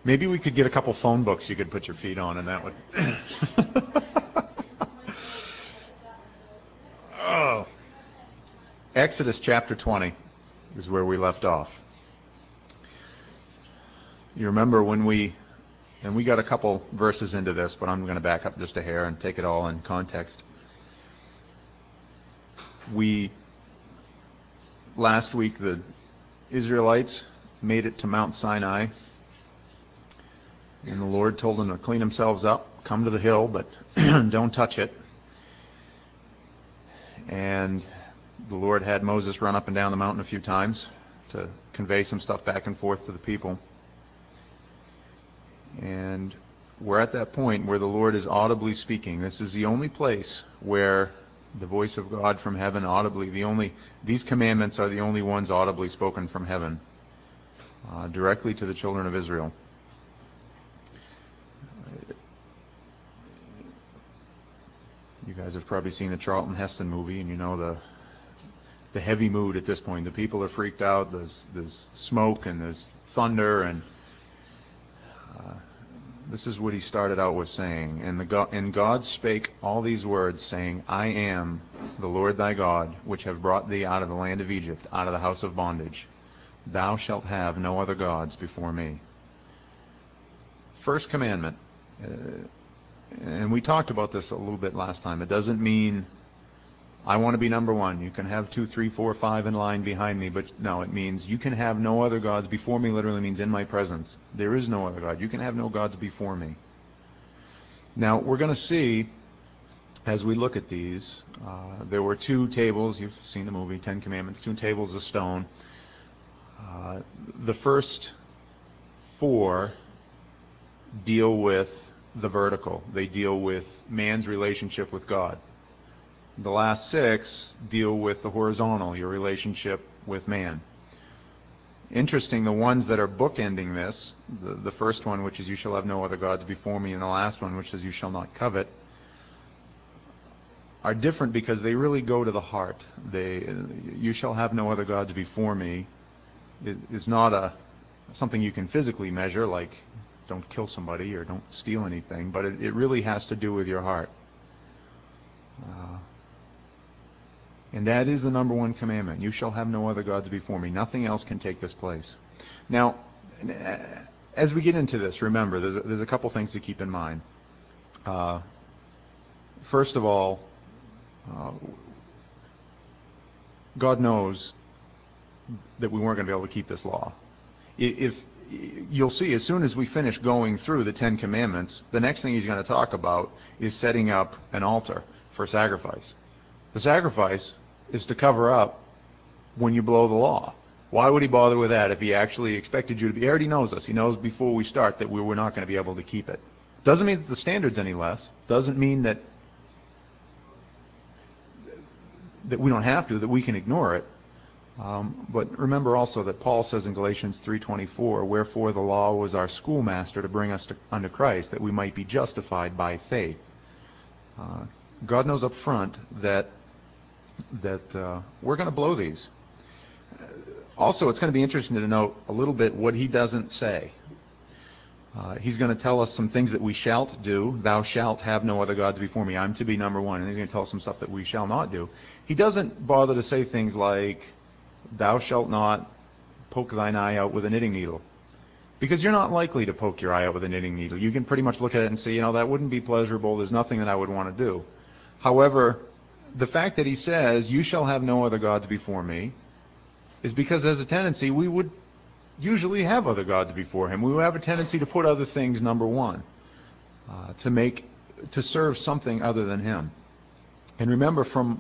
Maybe we could get a couple phone books you could put your feet on, and that would... Oh. Exodus chapter 20 is where we left off. You remember when we got a couple verses into this, but I'm going to back up just a hair and take it all in context. Last week, the Israelites made it to Mount Sinai, and the Lord told them to clean themselves up, come to the hill, but don't touch it. And the Lord had Moses run up and down the mountain a few times to convey some stuff back and forth to the people. And we're at that point where the Lord is audibly speaking. This is the only place where the voice of God from heaven audibly, these commandments are the only ones audibly spoken from heaven, directly to the children of Israel. You guys have probably seen the Charlton Heston movie, and you know the heavy mood at this point. The people are freaked out. There's smoke and there's thunder, and this is what he started out with saying. And God spake all these words, saying, I am the Lord thy God, which have brought thee out of the land of Egypt, out of the house of bondage. Thou shalt have no other gods before me. First commandment. And we talked about this a little bit last time. It doesn't mean I want to be number one. You can have 2, 3, 4, 5 in line behind me, but no, it means you can have no other gods before me. Literally means in my presence. There is no other God. You can have no gods before me. Now, we're going to see, as we look at these, there were 2 tables. You've seen the movie, 10 Commandments, 2 tables of stone. The first 4 deal with the vertical. They deal with man's relationship with God. The last 6 deal with the horizontal, your relationship with man. Interesting, the ones that are bookending this, the first one, which is you shall have no other gods before me, and the last one, which is you shall not covet, are different because they really go to the heart. You shall have no other gods before me is not something you can physically measure, like don't kill somebody or don't steal anything, but it really has to do with your heart. And that is the number 1 commandment. You shall have no other gods before me. Nothing else can take this place. Now, as we get into this, remember, there's a couple things to keep in mind. First of all, God knows that we weren't going to be able to keep this law. If you'll see, as soon as we finish going through the 10 commandments, the next thing he's going to talk about is setting up an altar for sacrifice. The sacrifice is to cover up when you blow the law. Why would he bother with that if he actually expected you to be? He already knows us. He knows before we start that we were not going to be able to keep it. Doesn't mean that the standard's any less. Doesn't mean that we don't have to, that we can ignore it. But remember also that Paul says in Galatians 3:24, wherefore the law was our schoolmaster to bring us unto Christ, that we might be justified by faith. God knows up front that we're going to blow these. Also, it's going to be interesting to note a little bit what he doesn't say. He's going to tell us some things that we shalt do. Thou shalt have no other gods before me. I'm to be number 1. And he's going to tell us some stuff that we shall not do. He doesn't bother to say things like, thou shalt not poke thine eye out with a knitting needle. Because you're not likely to poke your eye out with a knitting needle. You can pretty much look at it and say, that wouldn't be pleasurable. There's nothing that I would want to do. However, the fact that he says, you shall have no other gods before me, is because as a tendency, we would usually have other gods before him. We would have a tendency to put other things number 1, to serve something other than him. And remember from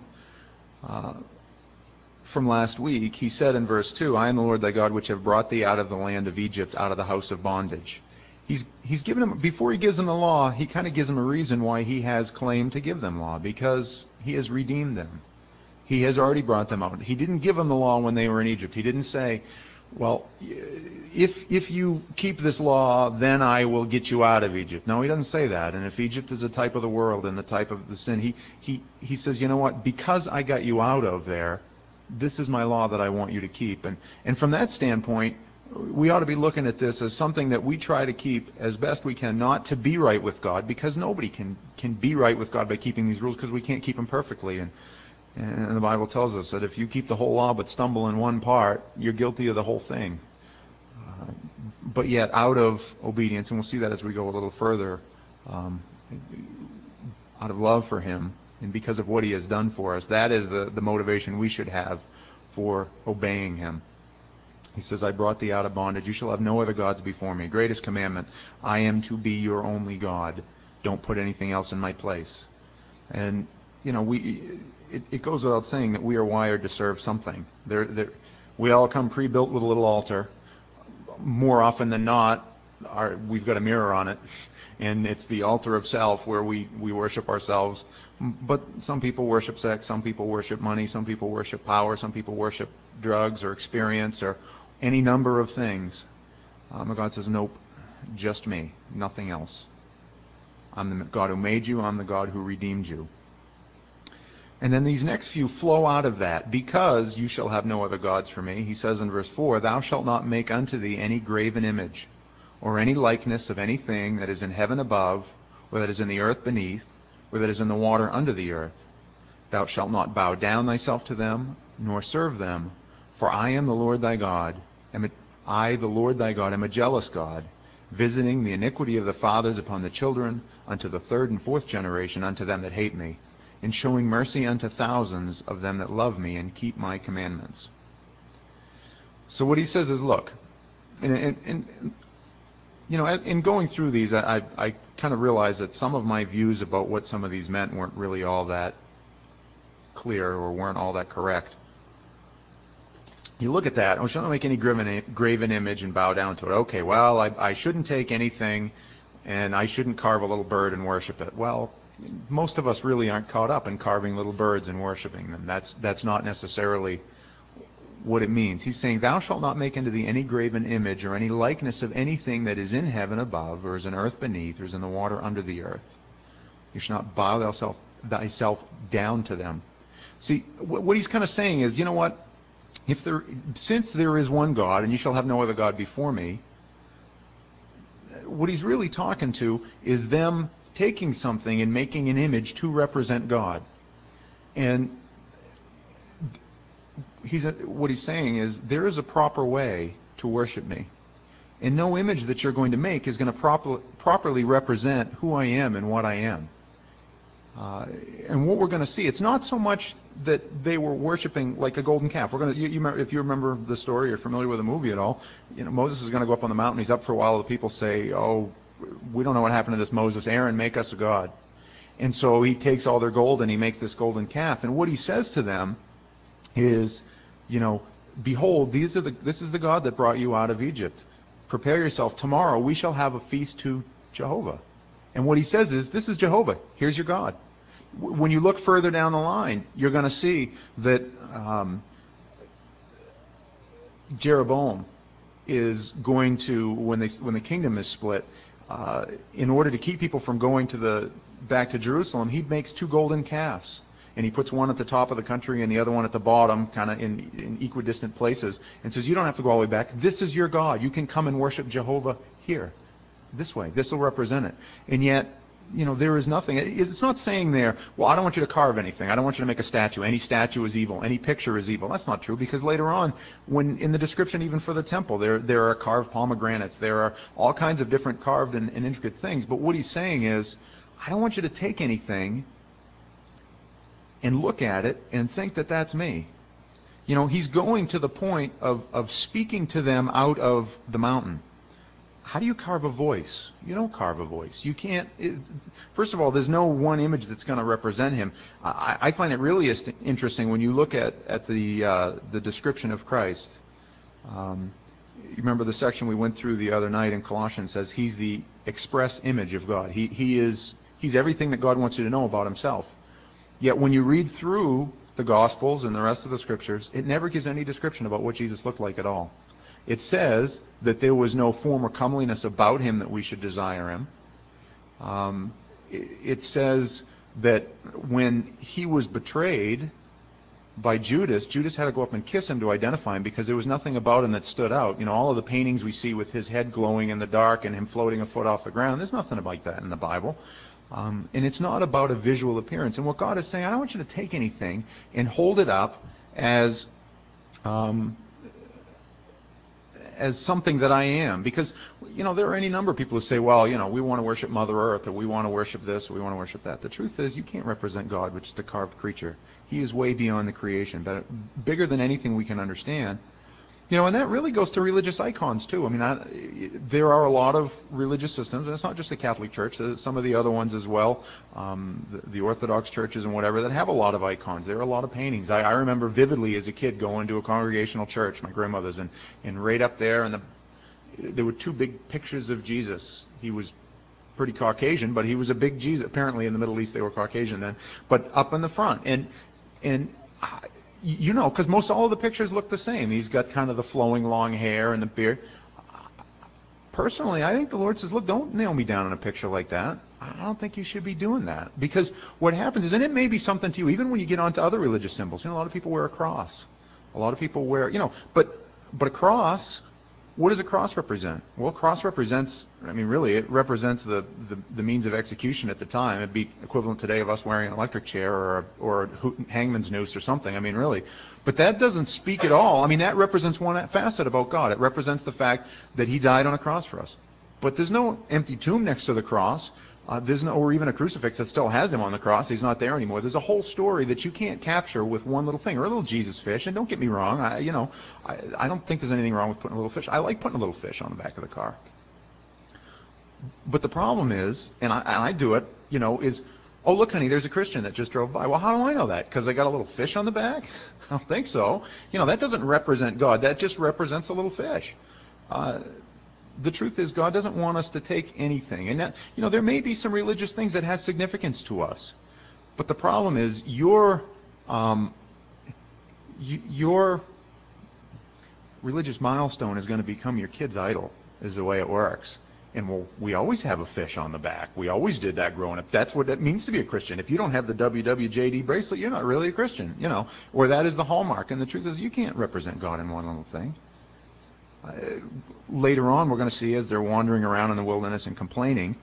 last week, he said in verse 2, I am the Lord thy God, which have brought thee out of the land of Egypt, out of the house of bondage. He's given them, before he gives them the law, he kind of gives them a reason why he has claimed to give them law, because he has redeemed them. He has already brought them out. He didn't give them the law when they were in Egypt. He didn't say, well, if you keep this law, then I will get you out of Egypt. No, he doesn't say that. And if Egypt is a type of the world and the type of the sin, he says, you know what, because I got you out of there, this is my law that I want you to keep. And from that standpoint, we ought to be looking at this as something that we try to keep as best we can, not to be right with God, because nobody can be right with God by keeping these rules, because we can't keep them perfectly. And the Bible tells us that if you keep the whole law but stumble in one part, you're guilty of the whole thing. But yet, out of obedience, and we'll see that as we go a little further, out of love for Him and because of what He has done for us, that is the motivation we should have for obeying Him. He says, I brought thee out of bondage. You shall have no other gods before me. Greatest commandment, I am to be your only God. Don't put anything else in my place. And, it goes without saying that we are wired to serve something. We all come pre-built with a little altar. More often than not, we've got a mirror on it, and it's the altar of self where we worship ourselves. But some people worship sex, some people worship money, some people worship power, some people worship drugs or experience or any number of things. But God says, nope, just me, nothing else. I'm the God who made you, I'm the God who redeemed you. And then these next few flow out of that. Because you shall have no other gods for me, he says in verse 4, thou shalt not make unto thee any graven image, or any likeness of anything that is in heaven above, or that is in the earth beneath, or that is in the water under the earth. Thou shalt not bow down thyself to them, nor serve them. For I am the Lord thy God, I, the Lord thy God, am a jealous God, visiting the iniquity of the fathers upon the children, unto the third and fourth generation, unto them that hate me, and showing mercy unto thousands of them that love me and keep my commandments. So what he says is, look, in going through these, I kind of realized that some of my views about what some of these meant weren't really all that clear or weren't all that correct. You look at that, I shouldn't make any graven image and bow down to it. Okay, well, I shouldn't take anything, and I shouldn't carve a little bird and worship it. Well, most of us really aren't caught up in carving little birds and worshiping them. That's not necessarily what it means. He's saying, thou shalt not make unto thee any graven image or any likeness of anything that is in heaven above, or is in earth beneath, or is in the water under the earth. You shall not bow thyself down to them. See, what he's kind of saying is, you know what? Since there is one God, and you shall have no other God before me, what he's really talking to is them taking something and making an image to represent God. And what he's saying is, there is a proper way to worship me. And no image that you're going to make is going to properly represent who I am and what I am. And what we're going to see, it's not so much that they were worshiping like a golden calf. If you remember the story, you're familiar with the movie at all, Moses is going to go up on the mountain. He's up for a while. The people say, oh, we don't know what happened to this Moses. Aaron, make us a god. And so he takes all their gold and he makes this golden calf. And what he says to them is, behold, this is the God that brought you out of Egypt. Prepare yourself. Tomorrow we shall have a feast to Jehovah. And what he says is, this is Jehovah. Here's your God. When you look further down the line, you're going to see that Jeroboam is going to, when the kingdom is split, in order to keep people from going back to Jerusalem, he makes two golden calves. And he puts one at the top of the country and the other one at the bottom, kind of in equidistant places, and says, you don't have to go all the way back. This is your God. You can come and worship Jehovah here. This way. This will represent it. And yet, there is nothing. It's not saying there, well, I don't want you to carve anything. I don't want you to make a statue. Any statue is evil. Any picture is evil. That's not true, because later on, when in the description even for the temple, there are carved pomegranates. There are all kinds of different carved and intricate things. But what he's saying is, I don't want you to take anything and look at it and think that that's me. He's going to the point of speaking to them out of the mountain. How do you carve a voice? You don't carve a voice. You can't. First of all, there's no one image that's going to represent him. I find it really interesting when you look at the description of Christ. You remember the section we went through the other night in Colossians says he's the express image of God. He's everything that God wants you to know about himself. Yet when you read through the Gospels and the rest of the Scriptures, it never gives any description about what Jesus looked like at all. It says that there was no form or comeliness about him that we should desire him. It says that when he was betrayed, by Judas. Judas had to go up and kiss him to identify him because there was nothing about him that stood out. All of the paintings we see with his head glowing in the dark and him floating a foot off the ground, there's nothing like that in the Bible. And it's not about a visual appearance. And what God is saying, I don't want you to take anything and hold it up as something that I am. Because, there are any number of people who say, well, we want to worship Mother Earth, or we want to worship this, or we want to worship that. The truth is, you can't represent God, which is a carved creature. He is way beyond the creation, but bigger than anything we can understand. And that really goes to religious icons, too. There are a lot of religious systems, and it's not just the Catholic Church. There's some of the other ones as well, the Orthodox churches and whatever, that have a lot of icons. There are a lot of paintings. I remember vividly as a kid going to a congregational church, my grandmother's, and right up there, and there were two big pictures of Jesus. He was pretty Caucasian, but he was a big Jesus. Apparently in the Middle East they were Caucasian then, but up in the front. And because most all of the pictures look the same. He's got kind of the flowing long hair and the beard. Personally, I think the Lord says, look, don't nail me down in a picture like that. I don't think you should be doing that. Because what happens is, and it may be something to you, even when you get onto other religious symbols, a lot of people wear a cross. A lot of people wear, but a cross, what does a cross represent? Well, a cross represents, really, it represents the means of execution at the time. It'd be equivalent today of us wearing an electric chair or a hangman's noose or something. Really. But that doesn't speak at all. That represents one facet about God. It represents the fact that He died on a cross for us. But there's no empty tomb next to the cross. There's no, or even a crucifix that still has Him on the cross. He's not there anymore. There's a whole story that you can't capture with one little thing, or a little Jesus fish. And don't get me wrong, I don't think there's anything wrong with putting a little fish. I like putting a little fish on the back of the car. But the problem is, and I do it, is, oh, look, honey, there's a Christian that just drove by. Well, how do I know that? Because they got a little fish on the back? I don't think so. That doesn't represent God. That just represents a little fish. The truth is, God doesn't want us to take anything. And that, there may be some religious things that has significance to us. But the problem is, your religious milestone is going to become your kid's idol, is the way it works. And we always have a fish on the back. We always did that growing up. That's what it means to be a Christian. If you don't have the WWJD bracelet, you're not really a Christian, or that is the hallmark. And the truth is, you can't represent God in one little thing. Later on, we're going to see, as they're wandering around in the wilderness and complaining,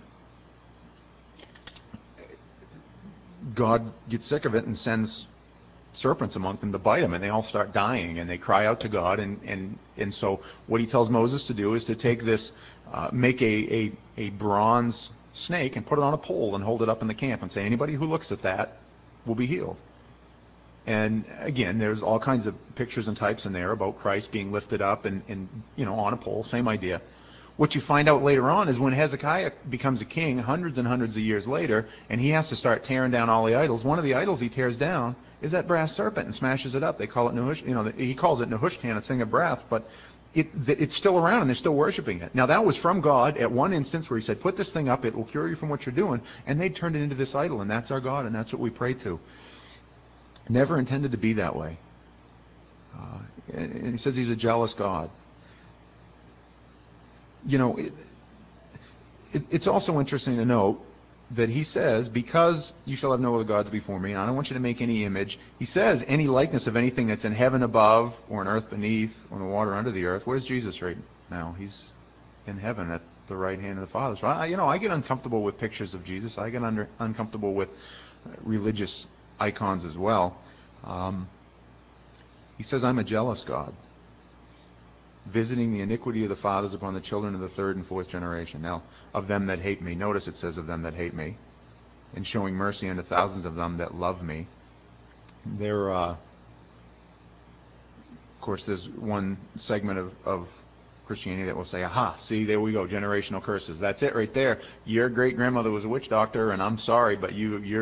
God gets sick of it and sends serpents among them to bite them, and they all start dying, and they cry out to God. And so what He tells Moses to do is to take this, make a bronze snake and put it on a pole and hold it up in the camp and say, anybody who looks at that will be healed. And again, there's all kinds of pictures and types in there about Christ being lifted up and on a pole, same idea. What you find out later on is when Hezekiah becomes a king hundreds and hundreds of years later, and he has to start tearing down all the idols, one of the idols he tears down is that brass serpent and smashes it up. They call it he calls it Nehushtan, a thing of brass, but it's still around and they're still worshiping it. Now that was from God at one instance where He said, put this thing up, it will cure you from what you're doing, and they turned it into this idol, and that's our God, and that's what we pray to. Never intended to be that way. And He says He's a jealous God. It's also interesting to note that He says, because you shall have no other gods before me, and I don't want you to make any image. He says, any likeness of anything that's in heaven above, or in earth beneath, or in the water under the earth. Where's Jesus right now? He's in heaven at the right hand of the Father. So I get uncomfortable with pictures of Jesus. I get uncomfortable with religious icons as well. He says, I'm a jealous God, visiting the iniquity of the fathers upon the children of the third and fourth generation. Now, of them that hate me. Notice it says of them that hate me. And showing mercy unto thousands of them that love me. Of course, there's one segment of Christianity that will say, aha, see, there we go, generational curses. That's it right there. Your great-grandmother was a witch doctor, and I'm sorry, but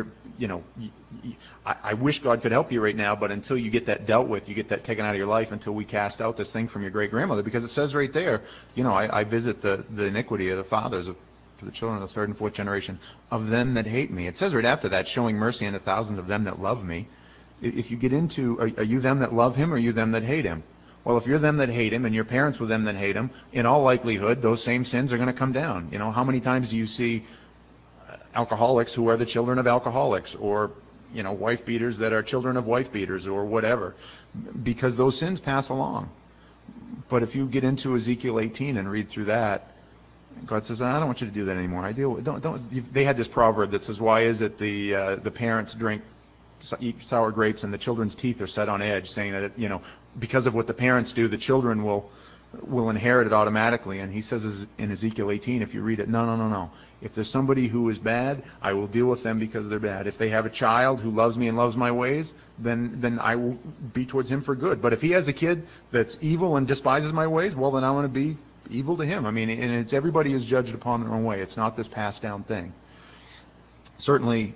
I wish God could help you right now, but until you get that dealt with, you get that taken out of your life, until we cast out this thing from your great-grandmother, because it says right there, I visit the iniquity of the fathers of the children of the third and fourth generation of them that hate me. It says right after that, showing mercy unto thousands of them that love me. If you get into, are you them that love Him, or are you them that hate Him? Well, if you're them that hate Him and your parents were them that hate Him, in all likelihood, those same sins are going to come down. How many times do you see alcoholics who are the children of alcoholics, or wife beaters that are children of wife beaters or whatever, because those sins pass along. But if you get into Ezekiel 18 and read through that, God says, I don't want you to do that anymore. They had this proverb that says, why is it the parents eat sour grapes and the children's teeth are set on edge, saying that, because of what the parents do, the children will inherit it automatically. And he says in Ezekiel 18, if you read it, no. If there's somebody who is bad, I will deal with them because they're bad. If they have a child who loves me and loves my ways, then I will be towards him for good. But if he has a kid that's evil and despises my ways, well, then I'm going to be evil to him. And it's everybody is judged upon their own way. It's not this passed down thing. Certainly,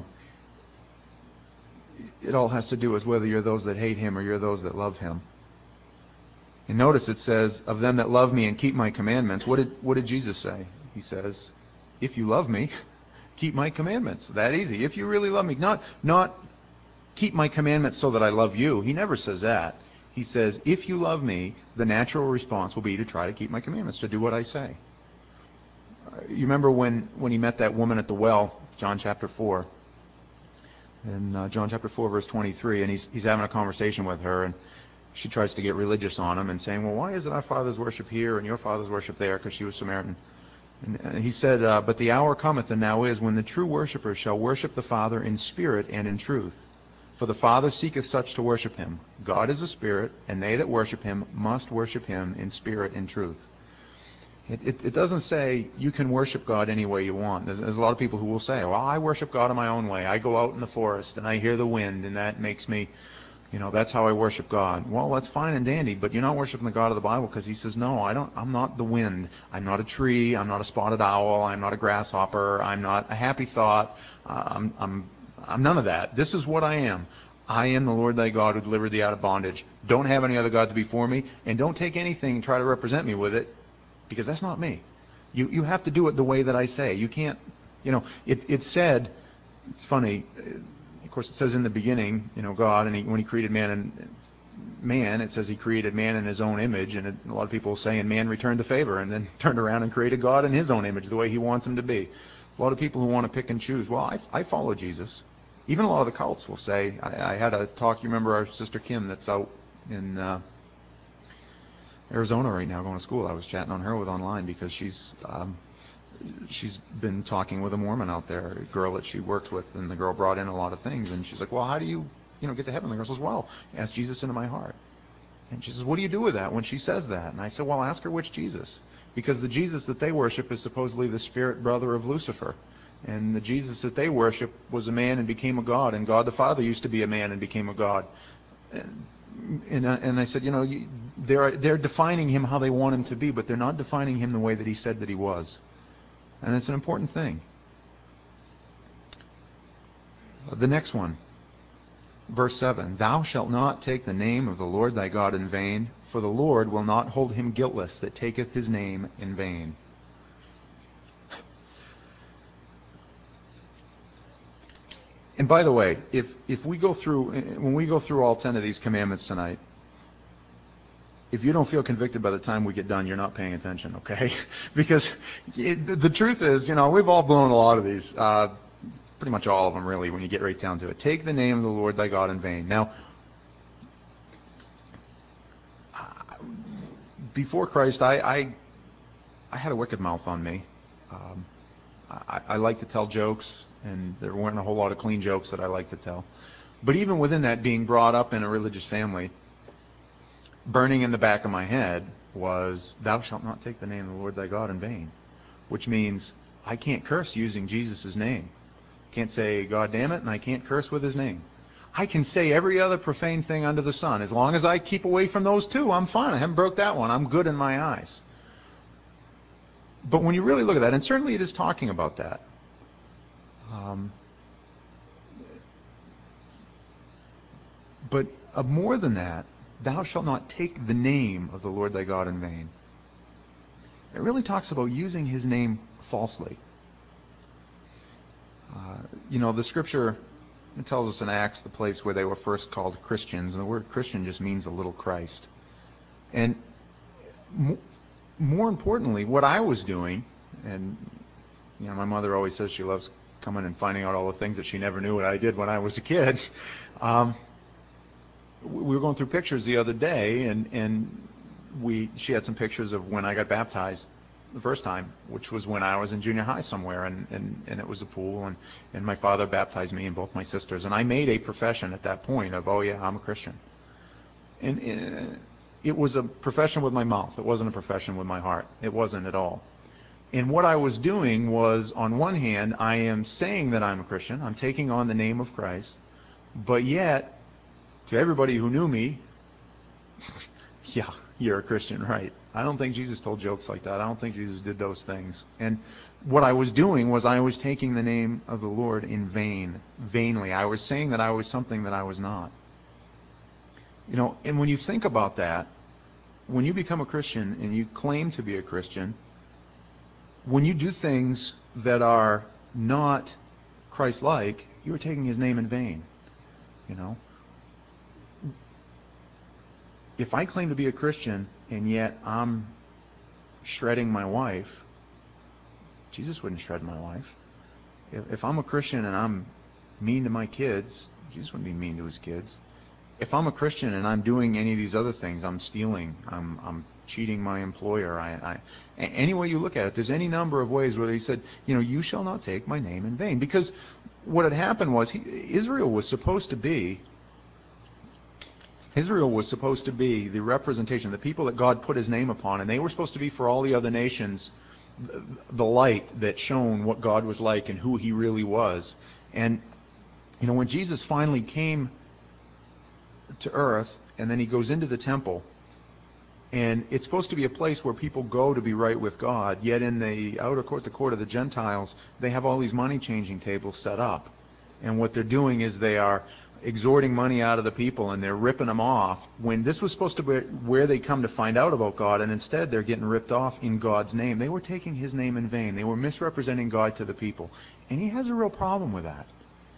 it all has to do with whether you're those that hate him or you're those that love him. And notice it says, of them that love me and keep my commandments. What did Jesus say? He says, if you love me, keep my commandments. That easy. If you really love me. Not keep my commandments so that I love you. He never says that. He says, if you love me, the natural response will be to try to keep my commandments, to do what I say. You remember when he met that woman at the well, John chapter 4. In John chapter 4, verse 23, and he's having a conversation with her, and she tries to get religious on him and saying, well, why is it our fathers worship here and your fathers worship there? Because she was Samaritan. And he said, but the hour cometh, and now is, when the true worshipers shall worship the Father in spirit and in truth. For the Father seeketh such to worship him. God is a spirit, and they that worship him must worship him in spirit and truth. It doesn't say you can worship God any way you want. There's a lot of people who will say, well, I worship God in my own way. I go out in the forest, and I hear the wind, and that makes me... that's how I worship God. Well, that's fine and dandy, but you're not worshiping the God of the Bible, because he says, no, I'm not the wind. I'm not a tree. I'm not a spotted owl. I'm not a grasshopper. I'm not a happy thought. I'm none of that. This is what I am. I am the Lord thy God who delivered thee out of bondage. Don't have any other gods before me, and don't take anything and try to represent me with it, because that's not me. You have to do it the way that I say. You can't, it said, it's funny, of course, it says in the beginning, God, and when he created man, it says he created man in his own image, and a lot of people say, and man returned the favor, and then turned around and created God in his own image, the way he wants him to be. A lot of people who want to pick and choose. Well, I follow Jesus. Even a lot of the cults will say, I had a talk, you remember our sister Kim that's out in Arizona right now going to school. I was chatting on her with online because she's been talking with a Mormon out there, a girl that she works with, and the girl brought in a lot of things, and she's like, well, how do you get to heaven? The girl says, well, ask Jesus into my heart. And she says, what do you do with that when she says that? And I said, well, ask her which Jesus. Because the Jesus that they worship is supposedly the spirit brother of Lucifer. And the Jesus that they worship was a man and became a god, and God the Father used to be a man and became a god. And I said, they're defining him how they want him to be, but they're not defining him the way that he said that he was. And it's an important thing. The next one, verse 7, thou shalt not take the name of the Lord thy God in vain, for the Lord will not hold him guiltless that taketh his name in vain. And by the way, if we go through, when we go through all 10 of these commandments tonight, if you don't feel convicted by the time we get done, you're not paying attention, okay? Because the truth is, we've all blown a lot of these, pretty much all of them really, when you get right down to it. Take the name of the Lord thy God in vain. Now, before Christ, I had a wicked mouth on me. I like to tell jokes, and there weren't a whole lot of clean jokes that I like to tell. But even within that, being brought up in a religious family, burning in the back of my head was, thou shalt not take the name of the Lord thy God in vain, which means I can't curse using Jesus' name. Can't say, God damn it, and I can't curse with his name. I can say every other profane thing under the sun. As long as I keep away from those two, I'm fine. I haven't broke that one. I'm good in my eyes. But when you really look at that, and certainly it is talking about that, but more than that, thou shalt not take the name of the Lord thy God in vain. It really talks about using his name falsely. The scripture, it tells us in Acts, the place where they were first called Christians, and the word Christian just means a little Christ. And more importantly, what I was doing, and my mother always says she loves coming and finding out all the things that she never knew what I did when I was a kid. We were going through pictures the other day, and she had some pictures of when I got baptized the first time, which was when I was in junior high somewhere, and it was a pool, and my father baptized me and both my sisters, and I made a profession at that point of, oh yeah, I'm a Christian. And it was a profession with my mouth. It wasn't a profession with my heart. It wasn't at all. And what I was doing was, on one hand, I am saying that I'm a Christian. I'm taking on the name of Christ. But yet, to everybody who knew me, yeah, you're a Christian, right? I don't think Jesus told jokes like that. I don't think Jesus did those things. And what I was doing was I was taking the name of the Lord in vainly. I was saying that I was something that I was not. And when you think about that, when you become a Christian and you claim to be a Christian, when you do things that are not Christ-like, you are taking his name in vain. If I claim to be a Christian and yet I'm shredding my wife, Jesus wouldn't shred my wife. If I'm a Christian and I'm mean to my kids, Jesus wouldn't be mean to his kids. If I'm a Christian and I'm doing any of these other things, I'm stealing, I'm cheating my employer, any way you look at it, there's any number of ways where he said, you shall not take my name in vain. Because what had happened was Israel was supposed to be the representation, the people that God put his name upon, and they were supposed to be for all the other nations the light that shone what God was like and who he really was. And when Jesus finally came to earth, and then he goes into the temple, and it's supposed to be a place where people go to be right with God, yet in the outer court, the court of the Gentiles, they have all these money changing tables set up, and what they're doing is they are extorting money out of the people, and they're ripping them off, when this was supposed to be where they come to find out about God, and instead they're getting ripped off in God's name. They were taking his name in vain. They were misrepresenting God to the people, and he has a real problem with that.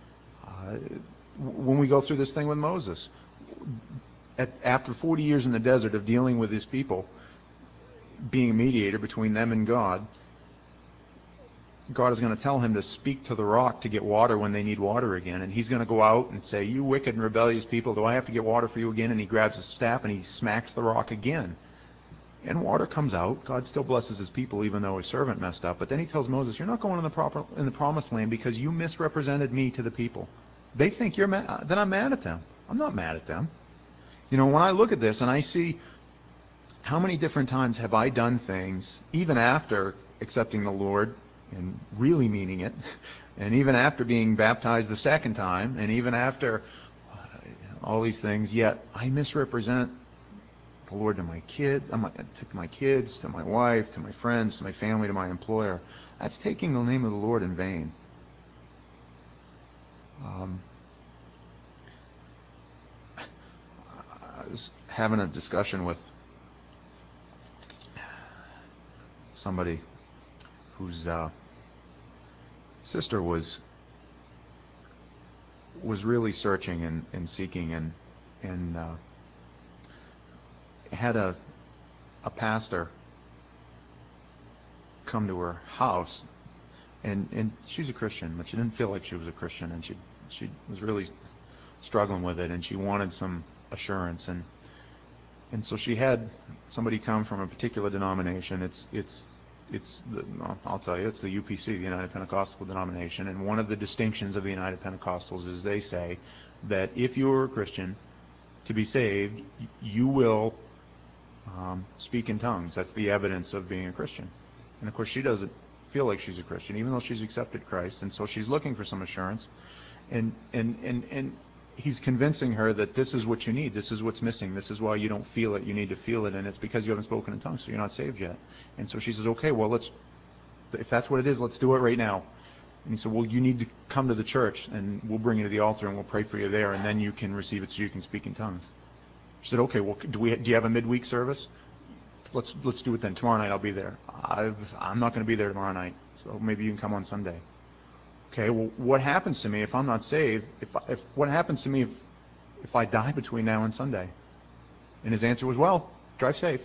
When we go through this thing with Moses, after 40 years in the desert of dealing with his people, being a mediator between them and God, God is going to tell him to speak to the rock to get water when they need water again. And he's going to go out and say, you wicked and rebellious people, do I have to get water for you again? And he grabs his staff and he smacks the rock again. And water comes out. God still blesses his people even though his servant messed up. But then he tells Moses, you're not going in the promised land because you misrepresented me to the people. They think you're mad, that I'm mad at them. I'm not mad at them. When I look at this and I see how many different times have I done things, even after accepting the Lord and really meaning it, and even after being baptized the second time, and even after all these things, yet I misrepresent the Lord to my kids, to my kids, to my wife, to my friends, to my family, to my employer. That's taking the name of the Lord in vain. I was having a discussion with somebody whose sister was really searching and seeking and had a pastor come to her house, and she's a Christian, but she didn't feel like she was a Christian, and she was really struggling with it, and she wanted some assurance, and so she had somebody come from a particular denomination. I'll tell you, it's the UPC, the United Pentecostal denomination, and one of the distinctions of the United Pentecostals is they say that if you're a Christian, to be saved, you will speak in tongues. That's the evidence of being a Christian. And of course, she doesn't feel like she's a Christian, even though she's accepted Christ, and so she's looking for some assurance. And he's convincing her that this is what you need, this is what's missing, this is why you don't feel it, you need to feel it, and it's because you haven't spoken in tongues, so you're not saved yet. And so she says, okay, well, if that's what it is, let's do it right now. And he said, well, you need to come to the church, and we'll bring you to the altar, and we'll pray for you there, and then you can receive it so you can speak in tongues. She said, okay, well, do you have a midweek service? Let's do it then. Tomorrow night I'll be there. I'm not going to be there tomorrow night, so maybe you can come on Sunday. Okay, well, what happens to me if I'm not saved? What happens to me if I die between now and Sunday? And his answer was, well, drive safe.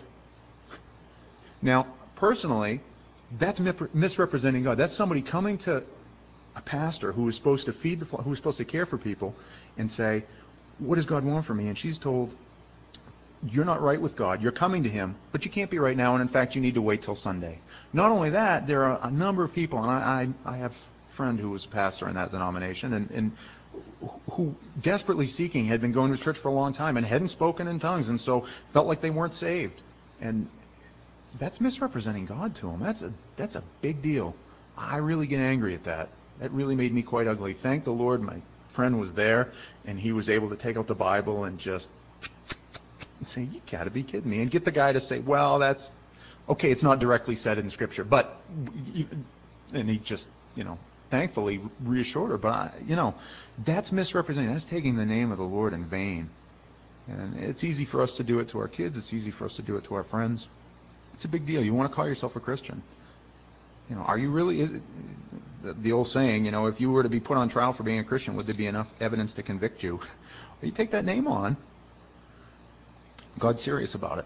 Now, personally, that's misrepresenting God. That's somebody coming to a pastor who was supposed to feed the flock, who was supposed to care for people, and say, what does God want from me? And she's told, you're not right with God. You're coming to him, but you can't be right now, and in fact, you need to wait till Sunday. Not only that, there are a number of people, and I have a friend who was a pastor in that denomination, and who desperately seeking had been going to church for a long time and hadn't spoken in tongues, and so felt like they weren't saved. And that's misrepresenting God to them. That's a big deal. I really get angry at that. That really made me quite ugly. Thank the Lord my friend was there, and he was able to take out the Bible and just say, you got to be kidding me, and get the guy to say, well, that's okay, it's not directly said in Scripture, but, and he just, thankfully reassured her, but, that's misrepresenting. That's taking the name of the Lord in vain. And it's easy for us to do it to our kids. It's easy for us to do it to our friends. It's a big deal. You want to call yourself a Christian. Are you really, the old saying, if you were to be put on trial for being a Christian, would there be enough evidence to convict you? Well, you take that name on. God's serious about it.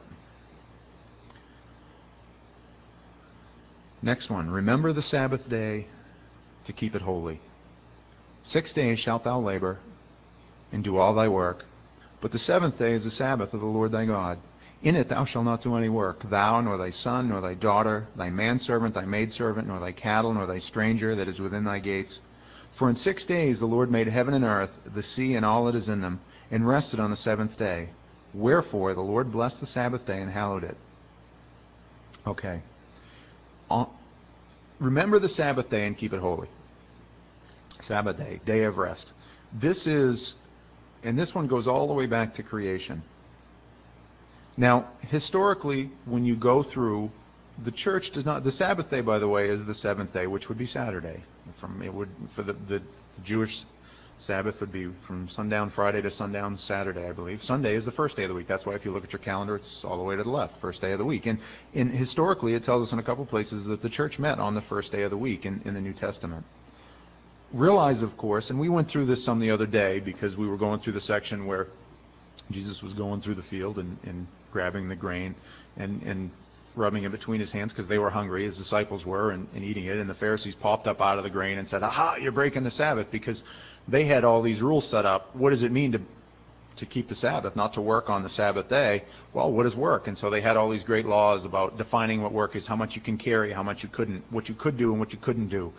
Next one. Remember the Sabbath day to keep it holy. 6 days shalt thou labor and do all thy work, but the seventh day is the Sabbath of the Lord thy God. In it thou shalt not do any work, thou, nor thy son, nor thy daughter, thy manservant, thy maidservant, nor thy cattle, nor thy stranger that is within thy gates. For in 6 days the Lord made heaven and earth, the sea and all that is in them, and rested on the seventh day. Wherefore the Lord blessed the Sabbath day and hallowed it. Okay. Remember the Sabbath day and keep it holy. Sabbath day, day of rest. This one goes all the way back to creation. Now, historically, when you go through, the church does not, the Sabbath day, by the way, is the seventh day, which would be Saturday. For the Jewish Sabbath would be from sundown Friday to sundown Saturday, I believe. Sunday is the first day of the week. That's why if you look at your calendar, it's all the way to the left, first day of the week. And historically, it tells us in a couple places that the church met on the first day of the week in the New Testament. Realize, of course, and we went through this some the other day because we were going through the section where Jesus was going through the field and grabbing the grain and rubbing it between his hands because they were hungry, his disciples were, and eating it. And the Pharisees popped up out of the grain and said, aha, you're breaking the Sabbath, because they had all these rules set up. What does it mean to keep the Sabbath, not to work on the Sabbath day? Well, what is work? And so they had all these great laws about defining what work is, how much you can carry, how much you couldn't, what you could do and what you couldn't do.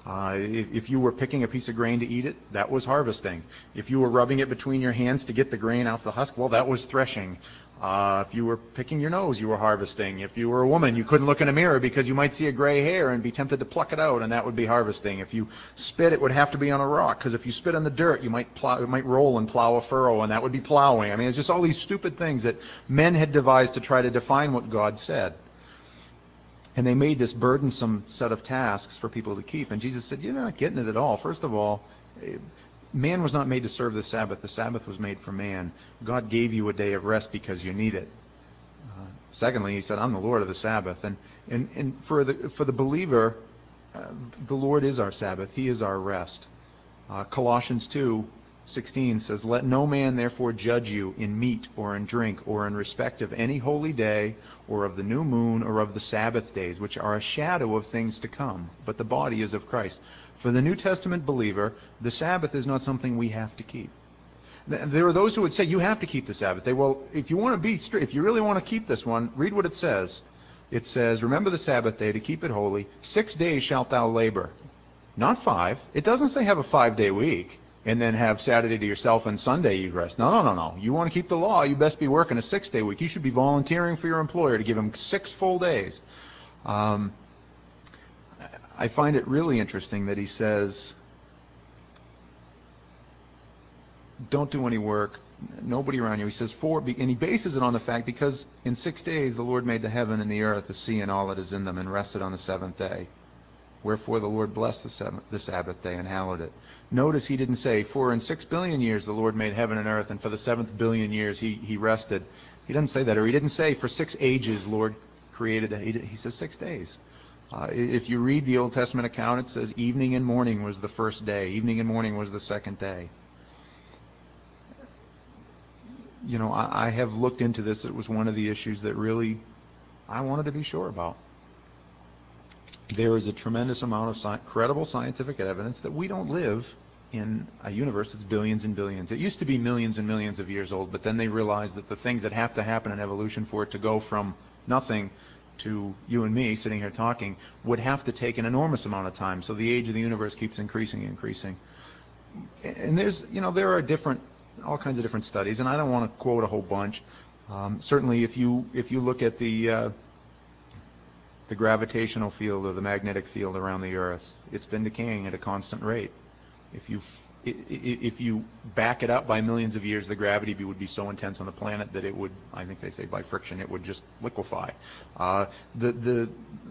If you were picking a piece of grain to eat it, that was harvesting. If you were rubbing it between your hands to get the grain out the husk, well, that was threshing. If you were picking your nose, you were harvesting. If you were a woman, you couldn't look in a mirror because you might see a gray hair and be tempted to pluck it out, and that would be harvesting. If you spit, it would have to be on a rock, because if you spit on the dirt, you might it might roll and plow a furrow, and that would be plowing. I mean, it's just all these stupid things that men had devised to try to define what God said. And they made this burdensome set of tasks for people to keep. And Jesus said, you're not getting it at all. First of all, man was not made to serve the Sabbath. The Sabbath was made for man. God gave you a day of rest because you need it. Secondly, he said, I'm the Lord of the Sabbath. And for the believer, the Lord is our Sabbath. He is our rest. Colossians 2:16 says, let no man therefore judge you in meat or in drink or in respect of any holy day or of the new moon or of the Sabbath days, which are a shadow of things to come, but the body is of Christ. For the New Testament believer, the Sabbath is not something we have to keep. There are those who would say you have to keep the Sabbath day. Well, if you want to be straight, if you really want to keep this one, read what it says. It says, remember the Sabbath day to keep it holy. 6 days shalt thou labor. Not 5. It doesn't say have a 5-day week and then have Saturday to yourself and Sunday you rest. No. You want to keep the law, you best be working a 6-day week. You should be volunteering for your employer to give him 6 full days. I find it really interesting that he says, don't do any work, nobody around you. He says, and he bases it on the fact because in 6 days the Lord made the heaven and the earth, the sea and all that is in them, and rested on the seventh day. Wherefore the Lord blessed the Sabbath day and hallowed it. Notice he didn't say, for in 6 billion years the Lord made heaven and earth, and for the 7th billion years he rested. He doesn't say that. Or he didn't say, for 6 ages Lord created. He says 6 days. If you read the Old Testament account, it says evening and morning was the first day. Evening and morning was the second day. I have looked into this. It was one of the issues that really I wanted to be sure about. there is a tremendous amount of credible scientific evidence that we don't live in a universe that's billions and billions. It used to be millions and millions of years old, but then they realized that the things that have to happen in evolution for it to go from nothing to you and me sitting here talking would have to take an enormous amount of time. So the age of the universe keeps increasing and increasing. And there are all kinds of different studies, and I don't want to quote a whole bunch. Certainly, if you look at the gravitational field or the magnetic field around the Earth, it's been decaying at a constant rate. If you back it up by millions of years, the gravity would be so intense on the planet that it would, I think they say by friction, it would just liquefy. The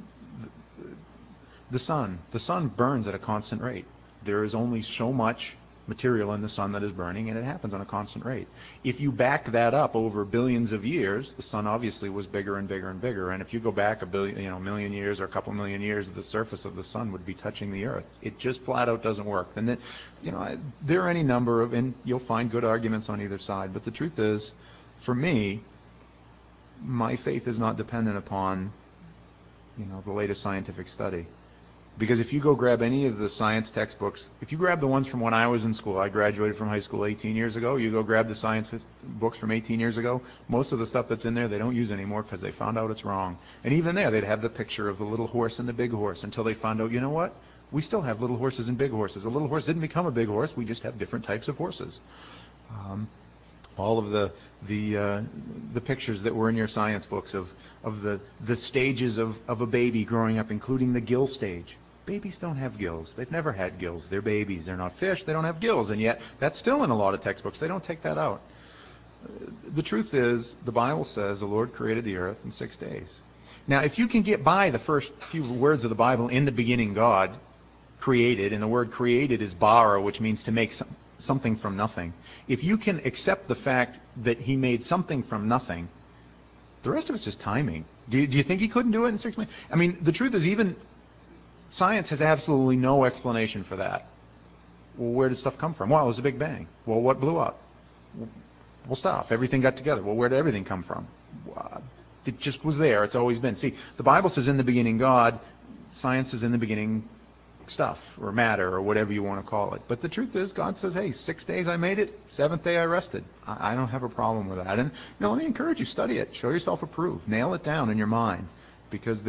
sun burns at a constant rate. There is only so much material in the sun that is burning, and it happens on a constant rate. If you back that up over billions of years, the sun obviously was bigger and bigger and bigger. And if you go back a million years or a couple million years, the surface of the sun would be touching the Earth. It just flat out doesn't work. And then, there are any number of, and you'll find good arguments on either side. But the truth is, for me, my faith is not dependent upon, the latest scientific study. Because if you go grab any of the science textbooks, if you grab the ones from when I was in school, I graduated from high school 18 years ago, you go grab the science books from 18 years ago, most of the stuff that's in there they don't use anymore because they found out it's wrong. And even there, they'd have the picture of the little horse and the big horse until they found out, you know what? We still have little horses and big horses. A little horse didn't become a big horse. We just have different types of horses. All of the pictures that were in your science books of the stages of a baby growing up, including the gill stage. Babies don't have gills. They've never had gills. They're babies. They're not fish. They don't have gills. And yet, that's still in a lot of textbooks. They don't take that out. The truth is, the Bible says the Lord created the earth in 6 days. Now, if you can get by the first few words of the Bible, in the beginning God created, and the word created is bara, which means to make something from nothing. If you can accept the fact that he made something from nothing, the rest of it's just timing. Do you think he couldn't do it in 6 months? I mean, the truth is, even science has absolutely no explanation for that. Well, where did stuff come from? Well, it was a Big Bang. Well, what blew up? Well, stuff. Everything got together. Well, where did everything come from? It just was there. It's always been. See, the Bible says in the beginning God. Science is in the beginning stuff or matter or whatever you want to call it. But the truth is, God says, hey, 6 days I made it, 7th day I rested. I don't have a problem with that. And let me encourage you, study it. Show yourself approved. Nail it down in your mind. Because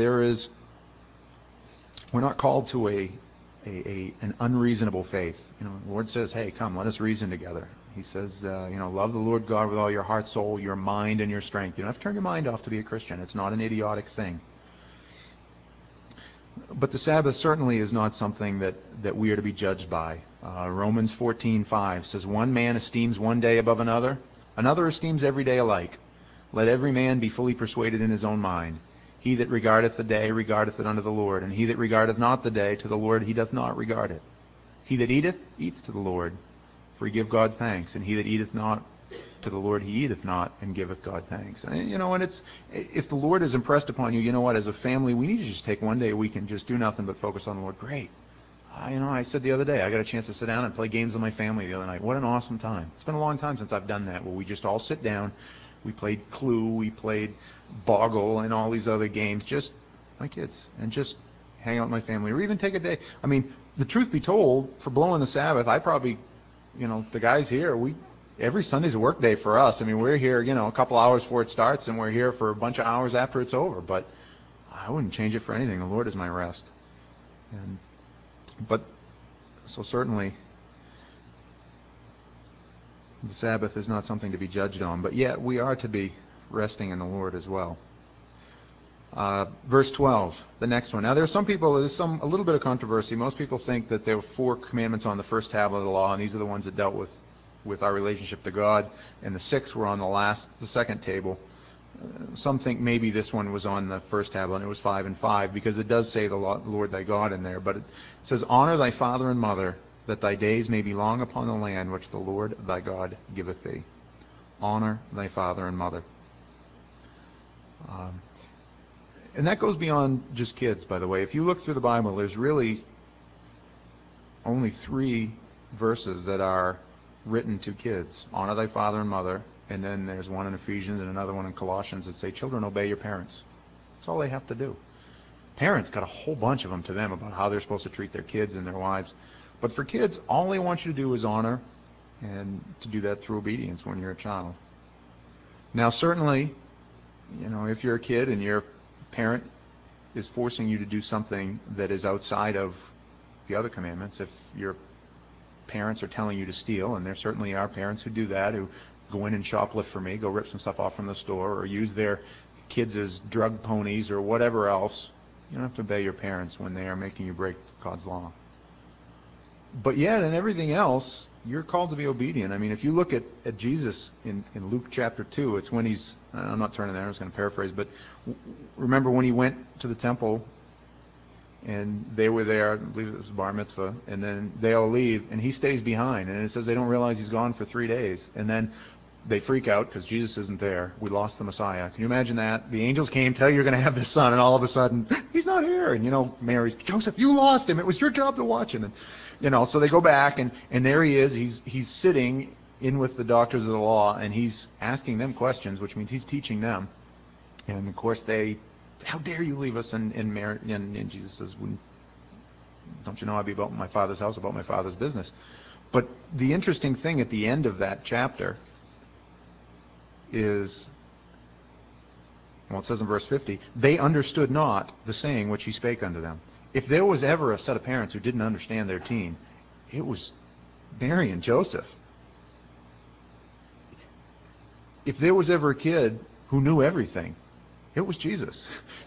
we're not called to an unreasonable faith. The Lord says, hey, come, let us reason together. He says, love the Lord God with all your heart, soul, your mind, and your strength. You don't have to turn your mind off to be a Christian. It's not an idiotic thing. But the Sabbath certainly is not something that we are to be judged by. Romans 14:5 says, one man esteems one day above another, another esteems every day alike. Let every man be fully persuaded in his own mind. He that regardeth the day regardeth it unto the Lord, and he that regardeth not the day to the Lord he doth not regard it. He that eateth, eateth to the Lord, for he give God thanks, and he that eateth not to the Lord he eateth not, and giveth God thanks. And it's, if the Lord is impressed upon you, as a family, we need to just take one day a week and just do nothing but focus on the Lord. Great. I said the other day, I got a chance to sit down and play games with my family the other night. What an awesome time. It's been a long time since I've done that, where we just all sit down. We played Clue, we played Boggle, and all these other games, just my kids, and just hang out with my family, or even take a day. I mean, the truth be told, for blowing the Sabbath, I probably, the guys here, every Sunday's a work day for us. I mean, we're here, a couple hours before it starts, and we're here for a bunch of hours after it's over. But I wouldn't change it for anything. The Lord is my rest. So certainly, the Sabbath is not something to be judged on, but yet we are to be resting in the Lord as well. Verse 12, the next one. Now there's a little bit of controversy. Most people think that there were 4 commandments on the first tablet of the law, and these are the ones that dealt with our relationship to God, and the 6 were on the second table. Some think maybe this one was on the first tablet, and it was 5 and 5, because it does say the Lord thy God in there. But it says, honor thy father and mother, that thy days may be long upon the land which the Lord thy God giveth thee. Honor thy father and mother. And that goes beyond just kids, by the way. If you look through the Bible, there's really only 3 verses that are written to kids. Honor thy father and mother. And then there's one in Ephesians and another one in Colossians that say, children, obey your parents. That's all they have to do. Parents got a whole bunch of them to them about how they're supposed to treat their kids and their wives. But for kids, all they want you to do is honor, and to do that through obedience when you're a child. Now, certainly, if you're a kid and your parent is forcing you to do something that is outside of the other commandments, if your parents are telling you to steal, and there certainly are parents who do that, who go in and shoplift for me, go rip some stuff off from the store, or use their kids as drug ponies or whatever else, you don't have to obey your parents when they are making you break God's law. But yet, in everything else, you're called to be obedient. I mean, if you look at Jesus in Luke chapter 2, it's when I'm not turning there, I was going to paraphrase, but remember when he went to the temple and they were there, I believe it was bar mitzvah, and then they all leave, and he stays behind, and it says they don't realize he's gone for 3 days, and then they freak out because Jesus isn't there. We lost the Messiah. Can you imagine that? The angels came, tell you you're going to have this son, and all of a sudden, he's not here. And, Mary's, Joseph, you lost him. It was your job to watch him. And, so they go back, and there he is. He's sitting in with the doctors of the law, and he's asking them questions, which means he's teaching them. And, of course, how dare you leave us? And Jesus says, don't you know I'll be about my Father's house, about my Father's business? But the interesting thing at the end of that chapter is, it says in verse 50, they understood not the saying which he spake unto them. If there was ever a set of parents who didn't understand their teen, it was Mary and Joseph. If there was ever a kid who knew everything, it was Jesus.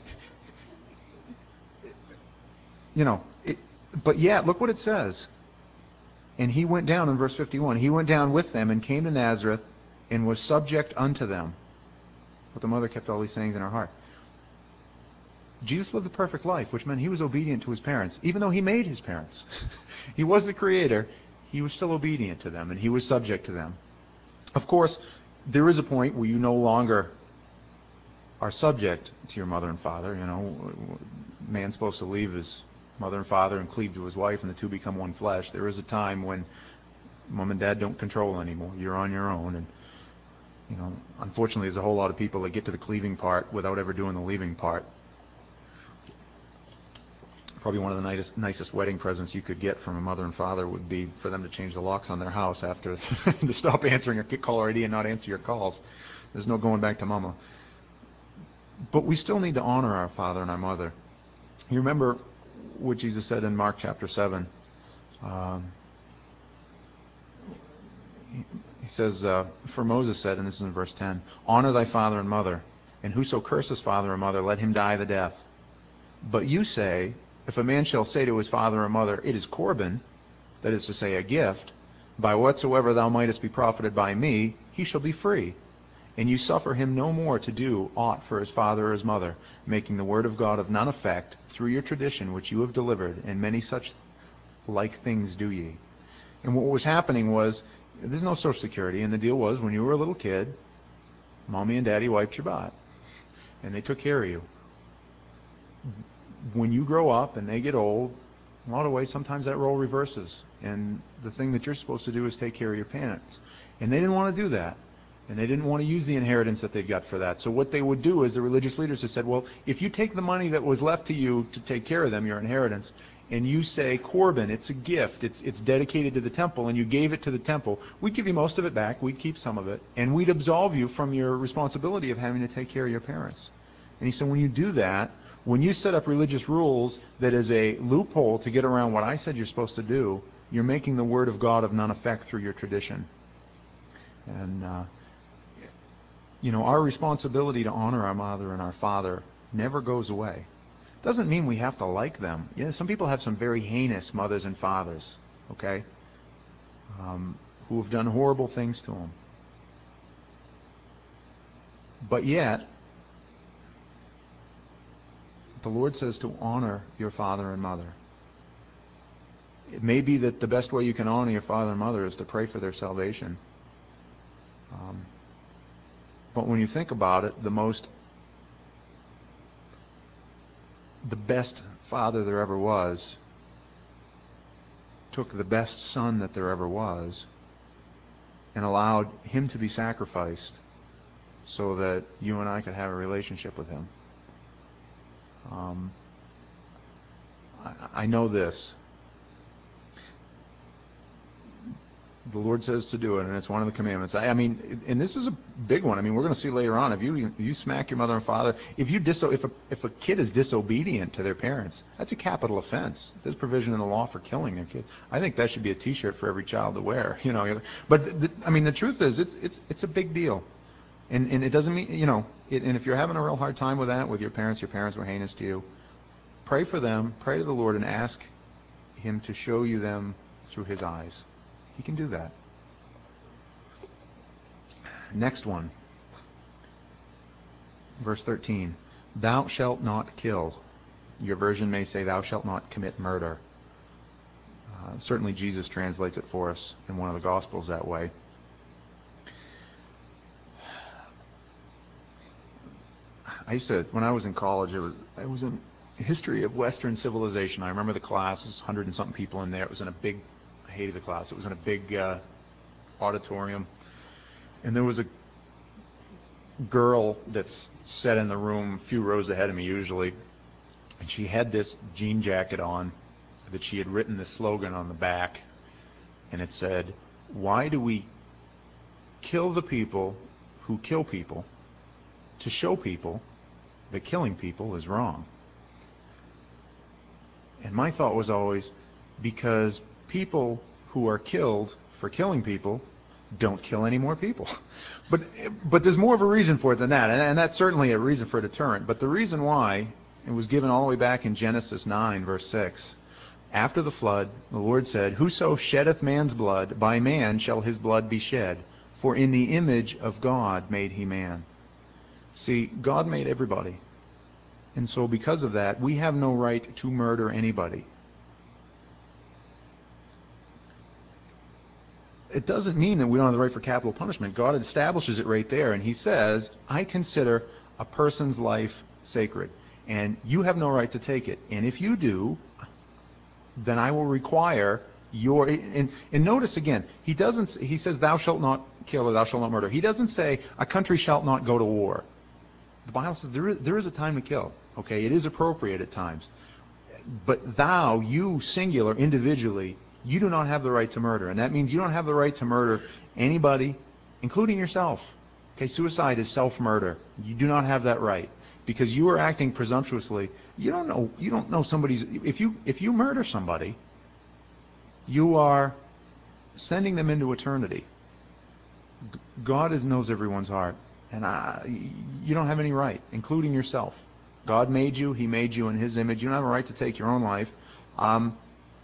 But yet, look what it says. And he went down in verse 51. He went down with them and came to Nazareth and was subject unto them. But the mother kept all these sayings in her heart. Jesus lived a perfect life, which meant he was obedient to his parents, even though he made his parents. He was the creator. He was still obedient to them, and he was subject to them. Of course, there is a point where you no longer are subject to your mother and father. Man's supposed to leave his mother and father and cleave to his wife, and the two become one flesh. There is a time when mom and dad don't control anymore. You're on your own, and unfortunately, there's a whole lot of people that get to the cleaving part without ever doing the leaving part. Probably one of the nicest wedding presents you could get from a mother and father would be for them to change the locks on their house after to stop answering your caller ID and not answer your calls. There's no going back to mama. But we still need to honor our father and our mother. You remember what Jesus said in Mark chapter 7. He says, for Moses said, and this is in verse 10, honor thy father and mother, and whoso curses father or mother, let him die the death. But you say, if a man shall say to his father or mother, it is Corban, that is to say, a gift, by whatsoever thou mightest be profited by me, he shall be free. And you suffer him no more to do aught for his father or his mother, making the word of God of none effect through your tradition which you have delivered, and many such like things do ye. And what was happening was, there's no Social Security, and the deal was, when you were a little kid, mommy and daddy wiped your butt, and they took care of you. When you grow up and they get old, in a lot of ways, sometimes that role reverses, and the thing that you're supposed to do is take care of your parents. And they didn't want to do that. And they didn't want to use the inheritance that they'd got for that. So what they would do is the religious leaders have said, well, if you take the money that was left to you to take care of them, your inheritance, and you say, Corban, it's a gift, it's dedicated to the temple, and you gave it to the temple, we'd give you most of it back, we'd keep some of it, and we'd absolve you from your responsibility of having to take care of your parents. And he said, when you do that, when you set up religious rules that is a loophole to get around what I said you're supposed to do, you're making the word of God of none effect through your tradition. And our responsibility to honor our mother and our father never goes away. Doesn't mean we have to like them. Some people have some very heinous mothers and fathers, okay, who have done horrible things to them. But yet, the Lord says to honor your father and mother. It may be that the best way you can honor your father and mother is to pray for their salvation. But when you think about it, the best father there ever was took the best son that there ever was and allowed him to be sacrificed so that you and I could have a relationship with him. I know this. The Lord says to do it, and it's one of the commandments. I mean, and this is a big one. I mean, we're going to see later on. If you smack your mother and father, if a kid is disobedient to their parents, that's a capital offense. There's provision in the law for killing their kid. I think that should be a T-shirt for every child to wear. But the truth is, it's a big deal, and it doesn't mean and if you're having a real hard time with that with your parents were heinous to you, pray for them, pray to the Lord, and ask Him to show you them through His eyes. He can do that. Next one. Verse 13. Thou shalt not kill. Your version may say, thou shalt not commit murder. Certainly Jesus translates it for us in one of the Gospels that way. When I was in college, it was in history of Western civilization. I remember the class, there was 100 and something people in there. It was in a big, I hated the class. It was in a big auditorium. And there was a girl that's sat in the room a few rows ahead of me usually. And she had this jean jacket on that she had written this slogan on the back. And it said, why do we kill the people who kill people to show people that killing people is wrong? And my thought was always, because people who are killed for killing people don't kill any more people. But there's more of a reason for it than that, and that's certainly a reason for a deterrent. But the reason why, it was given all the way back in Genesis 9, verse 6. After the flood, the Lord said, whoso sheddeth man's blood, by man shall his blood be shed. For in the image of God made he man. See, God made everybody. And so because of that, we have no right to murder anybody. It doesn't mean that we don't have the right for capital punishment. God establishes it right there, and He says, I consider a person's life sacred, and you have no right to take it. And if you do, then I will require your... And notice again, He says, thou shalt not kill or thou shalt not murder. He doesn't say, a country shalt not go to war. The Bible says there is a time to kill. Okay, it is appropriate at times. But thou, you singular, individually, you do not have the right to murder. And that means you don't have the right to murder anybody, including yourself. Okay, suicide is self-murder. You do not have that right. Because you are acting presumptuously. You don't know somebody's... If you murder somebody, you are sending them into eternity. God knows everyone's heart. And you don't have any right, including yourself. God made you. He made you in His image. You don't have a right to take your own life. And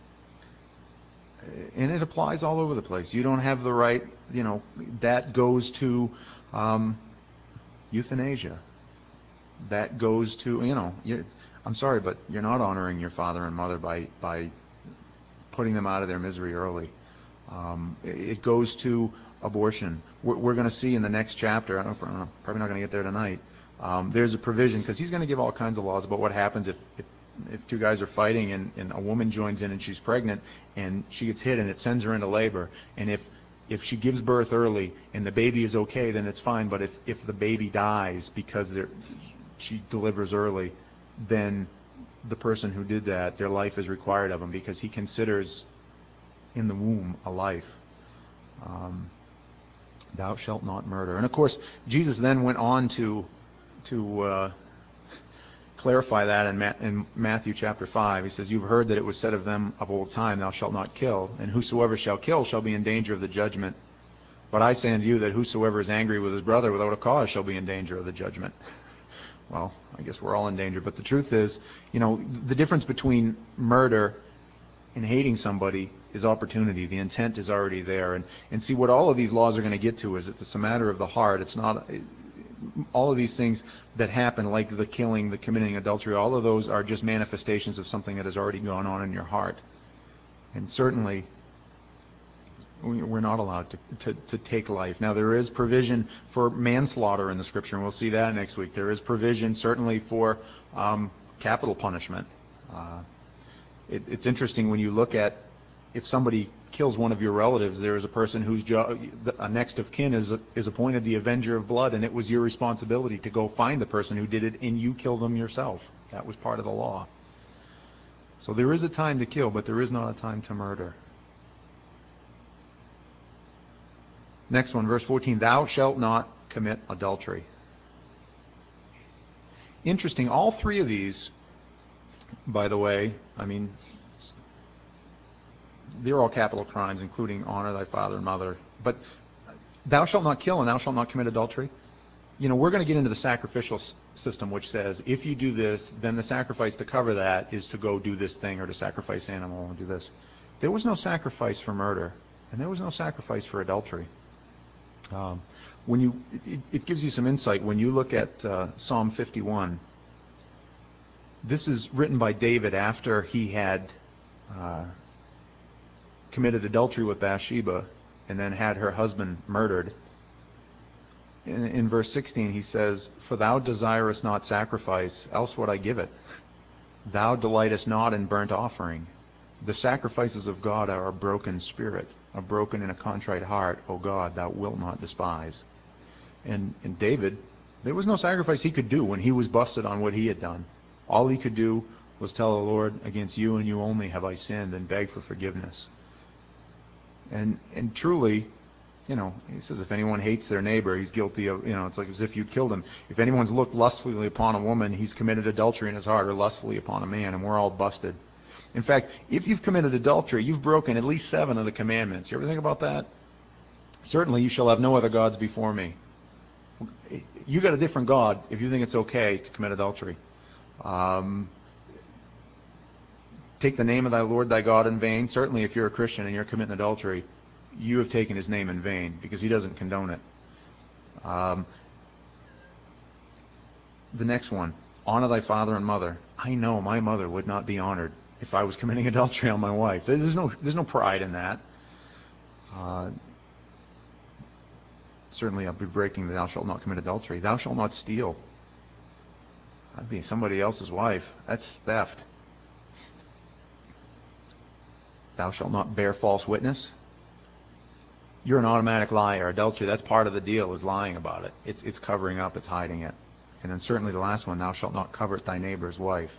it applies all over the place. You don't have the right, that goes to euthanasia. That goes to, I'm sorry, but you're not honoring your father and mother by putting them out of their misery early. It goes to abortion. We're going to see in the next chapter, I'm probably not going to get there tonight, there's a provision, because he's going to give all kinds of laws about what happens if two guys are fighting and a woman joins in and she's pregnant and she gets hit and it sends her into labor. And if she gives birth early and the baby is okay, then it's fine. But if the baby dies because she delivers early, then the person who did that, their life is required of him, because he considers in the womb a life. Thou shalt not murder. And of course, Jesus then went on to clarify that in Matthew chapter 5. He says, you've heard that it was said of them of old time, thou shalt not kill, and whosoever shall kill shall be in danger of the judgment. But I say unto you that whosoever is angry with his brother without a cause shall be in danger of the judgment. Well, I guess we're all in danger. But the truth is, the difference between murder and hating somebody is opportunity. The intent is already there. And see, what all of these laws are going to get to is it's a matter of the heart. It's not... all of these things that happen, like the killing, the committing adultery, all of those are just manifestations of something that has already gone on in your heart. And certainly, we're not allowed to take life. Now, there is provision for manslaughter in the Scripture, and we'll see that next week. There is provision, certainly, for capital punishment. It's interesting when you look at, if somebody kills one of your relatives, there is a person whose a next of kin is appointed the avenger of blood, and it was your responsibility to go find the person who did it, and you kill them yourself. That was part of the law. So there is a time to kill, but there is not a time to murder. Next one, verse 14. Thou shalt not commit adultery. Interesting, all three of these, by the way, I mean, they're all capital crimes, including honor thy father and mother. But thou shalt not kill and thou shalt not commit adultery. You know, we're going to get into the sacrificial system, which says if you do this, then the sacrifice to cover that is to go do this thing or to sacrifice animal and do this. There was no sacrifice for murder, and there was no sacrifice for adultery. It gives you some insight when you look at Psalm 51. This is written by David after he had committed adultery with Bathsheba and then had her husband murdered. In verse 16 he says, For thou desirest not sacrifice, else would I give it. Thou delightest not in burnt offering. The sacrifices of God are a broken spirit, a broken and a contrite heart, O God, thou wilt not despise. And David, there was no sacrifice he could do when he was busted on what he had done. All he could do was tell the Lord, against you and you only have I sinned, and beg for forgiveness. And truly, you know, he says if anyone hates their neighbor, he's guilty of, you know, it's like as if you'd killed him. If anyone's looked lustfully upon a woman, he's committed adultery in his heart, or lustfully upon a man, and we're all busted. In fact, if you've committed adultery, you've broken at least 7 of the commandments. You ever think about that? Certainly you shall have no other gods before me. You got a different God if you think it's okay to commit adultery. Take the name of thy Lord thy God in vain. Certainly if you're a Christian and you're committing adultery, you have taken his name in vain, because he doesn't condone it. The next one, honor thy father and mother. I know my mother would not be honored if I was committing adultery on my wife. There's no pride in that. Certainly I'll be breaking the thou shalt not commit adultery. Thou shalt not steal. That'd be somebody else's wife. That's theft. Thou shalt not bear false witness. You're an automatic liar. Adultery, that's part of the deal, is lying about it. It's covering up, it's hiding it. And then certainly the last one, thou shalt not covet thy neighbor's wife.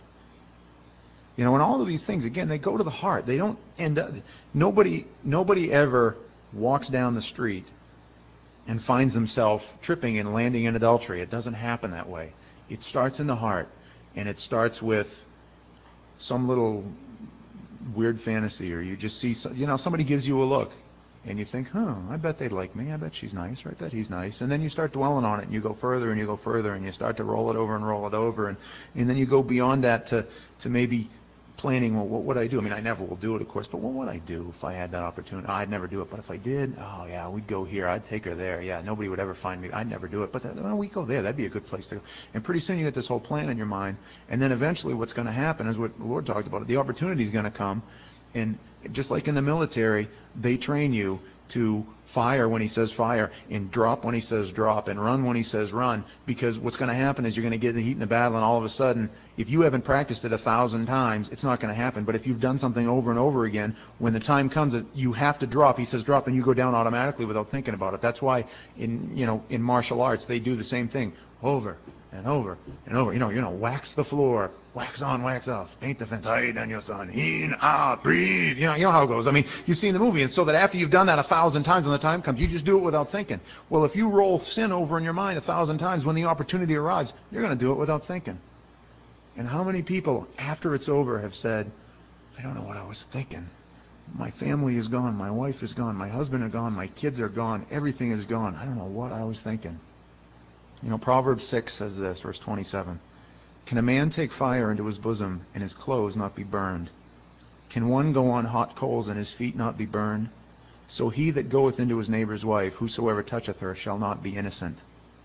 You know, and all of these things, again, they go to the heart. They don't end up, nobody ever walks down the street and finds themselves tripping and landing in adultery. It doesn't happen that way. It starts in the heart, and it starts with some little weird fantasy, or you just see, you know, somebody gives you a look, and you think, I bet they'd like me. I bet she's nice, or I bet he's nice. And then you start dwelling on it, and you go further, and you go further, and you start to roll it over and roll it over, and then you go beyond that to maybe planning, well, what would I do? I mean, I never will do it, of course, but what would I do if I had that opportunity? I'd never do it, but if I did, oh, yeah, we'd go here. I'd take her there. Yeah, nobody would ever find me. I'd never do it, but we'd go there. That'd be a good place to go. And pretty soon you get this whole plan in your mind, and then eventually what's going to happen is what the Lord talked about. The opportunity is going to come, and just like in the military, they train you to fire when he says fire, and drop when he says drop, and run when he says run, because what's going to happen is you're going to get in the heat in the battle, and all of a sudden, if you haven't practiced it 1,000 times, it's not going to happen. But if you've done something over and over again, when the time comes that you have to drop, he says drop, and you go down automatically without thinking about it. That's why in martial arts they do the same thing over and over and over. You know, wax the floor, wax on, wax off, paint the fence, hide on your son, in, out, breathe. You know how it goes. I mean, you've seen the movie, and so that after you've done that 1,000 times, when the time comes, you just do it without thinking. Well, if you roll sin over in your mind 1,000 times, when the opportunity arrives, you're going to do it without thinking. And how many people, after it's over, have said, I don't know what I was thinking. My family is gone, my wife is gone, my husband is gone, my kids are gone, everything is gone. I don't know what I was thinking. You know, Proverbs 6 says this, verse 27. Can a man take fire into his bosom and his clothes not be burned? Can one go on hot coals and his feet not be burned? So he that goeth into his neighbor's wife, whosoever toucheth her, shall not be innocent.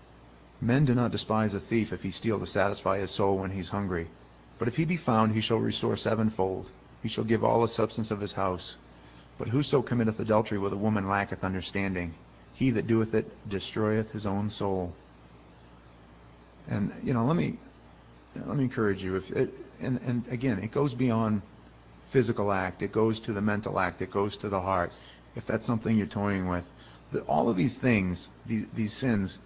Men do not despise a thief if he steal to satisfy his soul when he is hungry. But if he be found, he shall restore sevenfold. He shall give all the substance of his house. But whoso committeth adultery with a woman lacketh understanding. He that doeth it destroyeth his own soul. And, you know, let me encourage you. And again, it goes beyond physical act. It goes to the mental act. It goes to the heart. If that's something you're toying with. All of these things, these sins,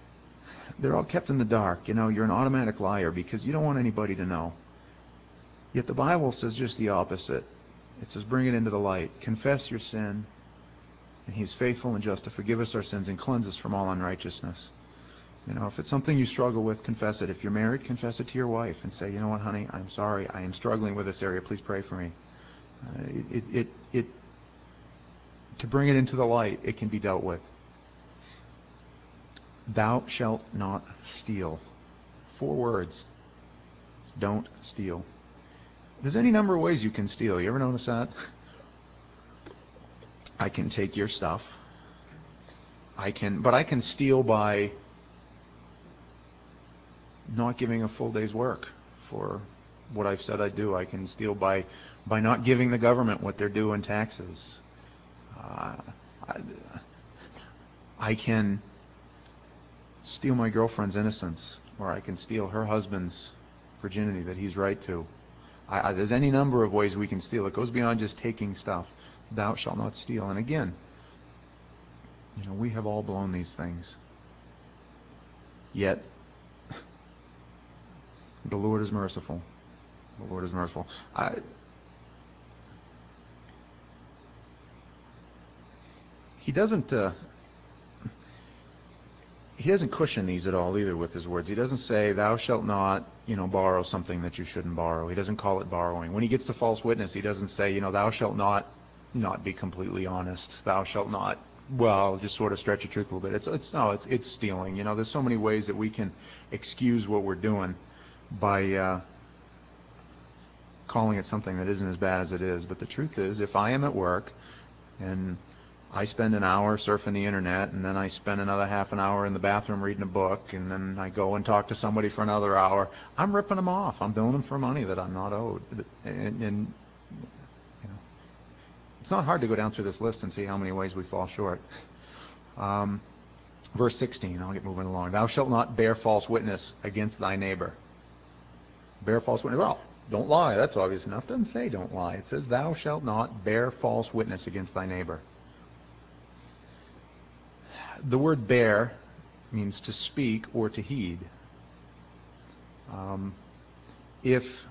they're all kept in the dark. You know, you're an automatic liar because you don't want anybody to know. Yet the Bible says just the opposite. It says, bring it into the light. Confess your sin, and He is faithful and just to forgive us our sins and cleanse us from all unrighteousness. If it's something you struggle with, confess it. If you're married, confess it to your wife and say, you know what, honey, I'm sorry. I am struggling with this area. Please pray for me. To bring it into the light, it can be dealt with. Thou shalt not steal. 4 words. Don't steal. There's any number of ways you can steal. You ever notice that? I can take your stuff. But I can steal by not giving a full day's work for what I've said I'd do. I can steal by not giving the government what they're due in taxes. I can steal my girlfriend's innocence, or I can steal her husband's virginity that he's right to. There's any number of ways we can steal. It goes beyond just taking stuff. Thou shalt not steal. And again, we have all blown these things. Yet, the Lord is merciful. The Lord is merciful. He doesn't cushion these at all either with his words. He doesn't say, thou shalt not, borrow something that you shouldn't borrow. He doesn't call it borrowing. When he gets to false witness, he doesn't say, thou shalt not be completely honest. Thou shalt not, just sort of stretch the truth a little bit. It's stealing. There's so many ways that we can excuse what we're doing by calling it something that isn't as bad as it is. But the truth is, if I am at work and I spend an hour surfing the internet, and then I spend another half an hour in the bathroom reading a book, and then I go and talk to somebody for another hour, I'm ripping them off. I'm billing them for money that I'm not owed. And it's not hard to go down through this list and see how many ways we fall short. Verse 16, I'll get moving along. Thou shalt not bear false witness against thy neighbor. Bear false witness. Well, don't lie. That's obvious enough. It doesn't say don't lie. It says thou shalt not bear false witness against thy neighbor. The word bear means to speak or to heed. If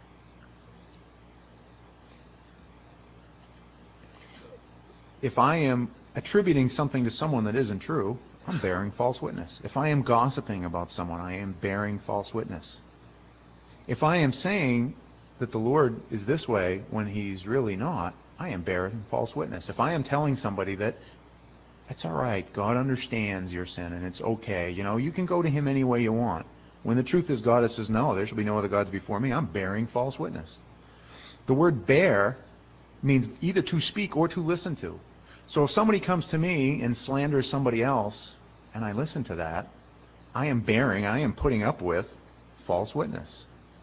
I am attributing something to someone that isn't true, I'm bearing false witness. If I am gossiping about someone, I am bearing false witness. If I am saying that the Lord is this way when He's really not, I am bearing false witness. If I am telling somebody that it's all right, God understands your sin and it's okay, you can go to Him any way you want. When the truth is God says, no, there shall be no other gods before me, I'm bearing false witness. The word bear means either to speak or to listen to. So if somebody comes to me and slanders somebody else, and I listen to that, I am putting up with false witness.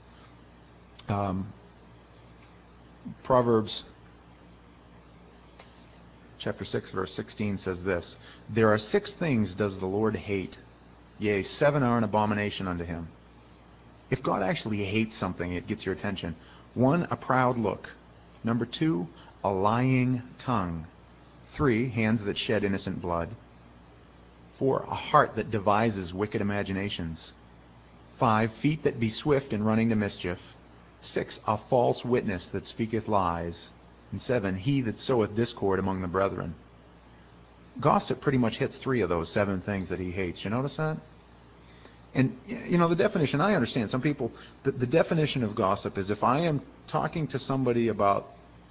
Proverbs chapter 6, verse 16 says this, there are 6 things does the Lord hate, yea, 7 are an abomination unto Him. If God actually hates something, it gets your attention. 1, a proud look. Number 2, a lying tongue. 3, hands that shed innocent blood. 4, a heart that devises wicked imaginations. 5, feet that be swift in running to mischief. 6, a false witness that speaketh lies. And 7, he that soweth discord among the brethren. Gossip pretty much hits 3 of those 7 things that he hates. You notice that? And, the definition, I understand. Some people, the definition of gossip is if I am talking to somebody about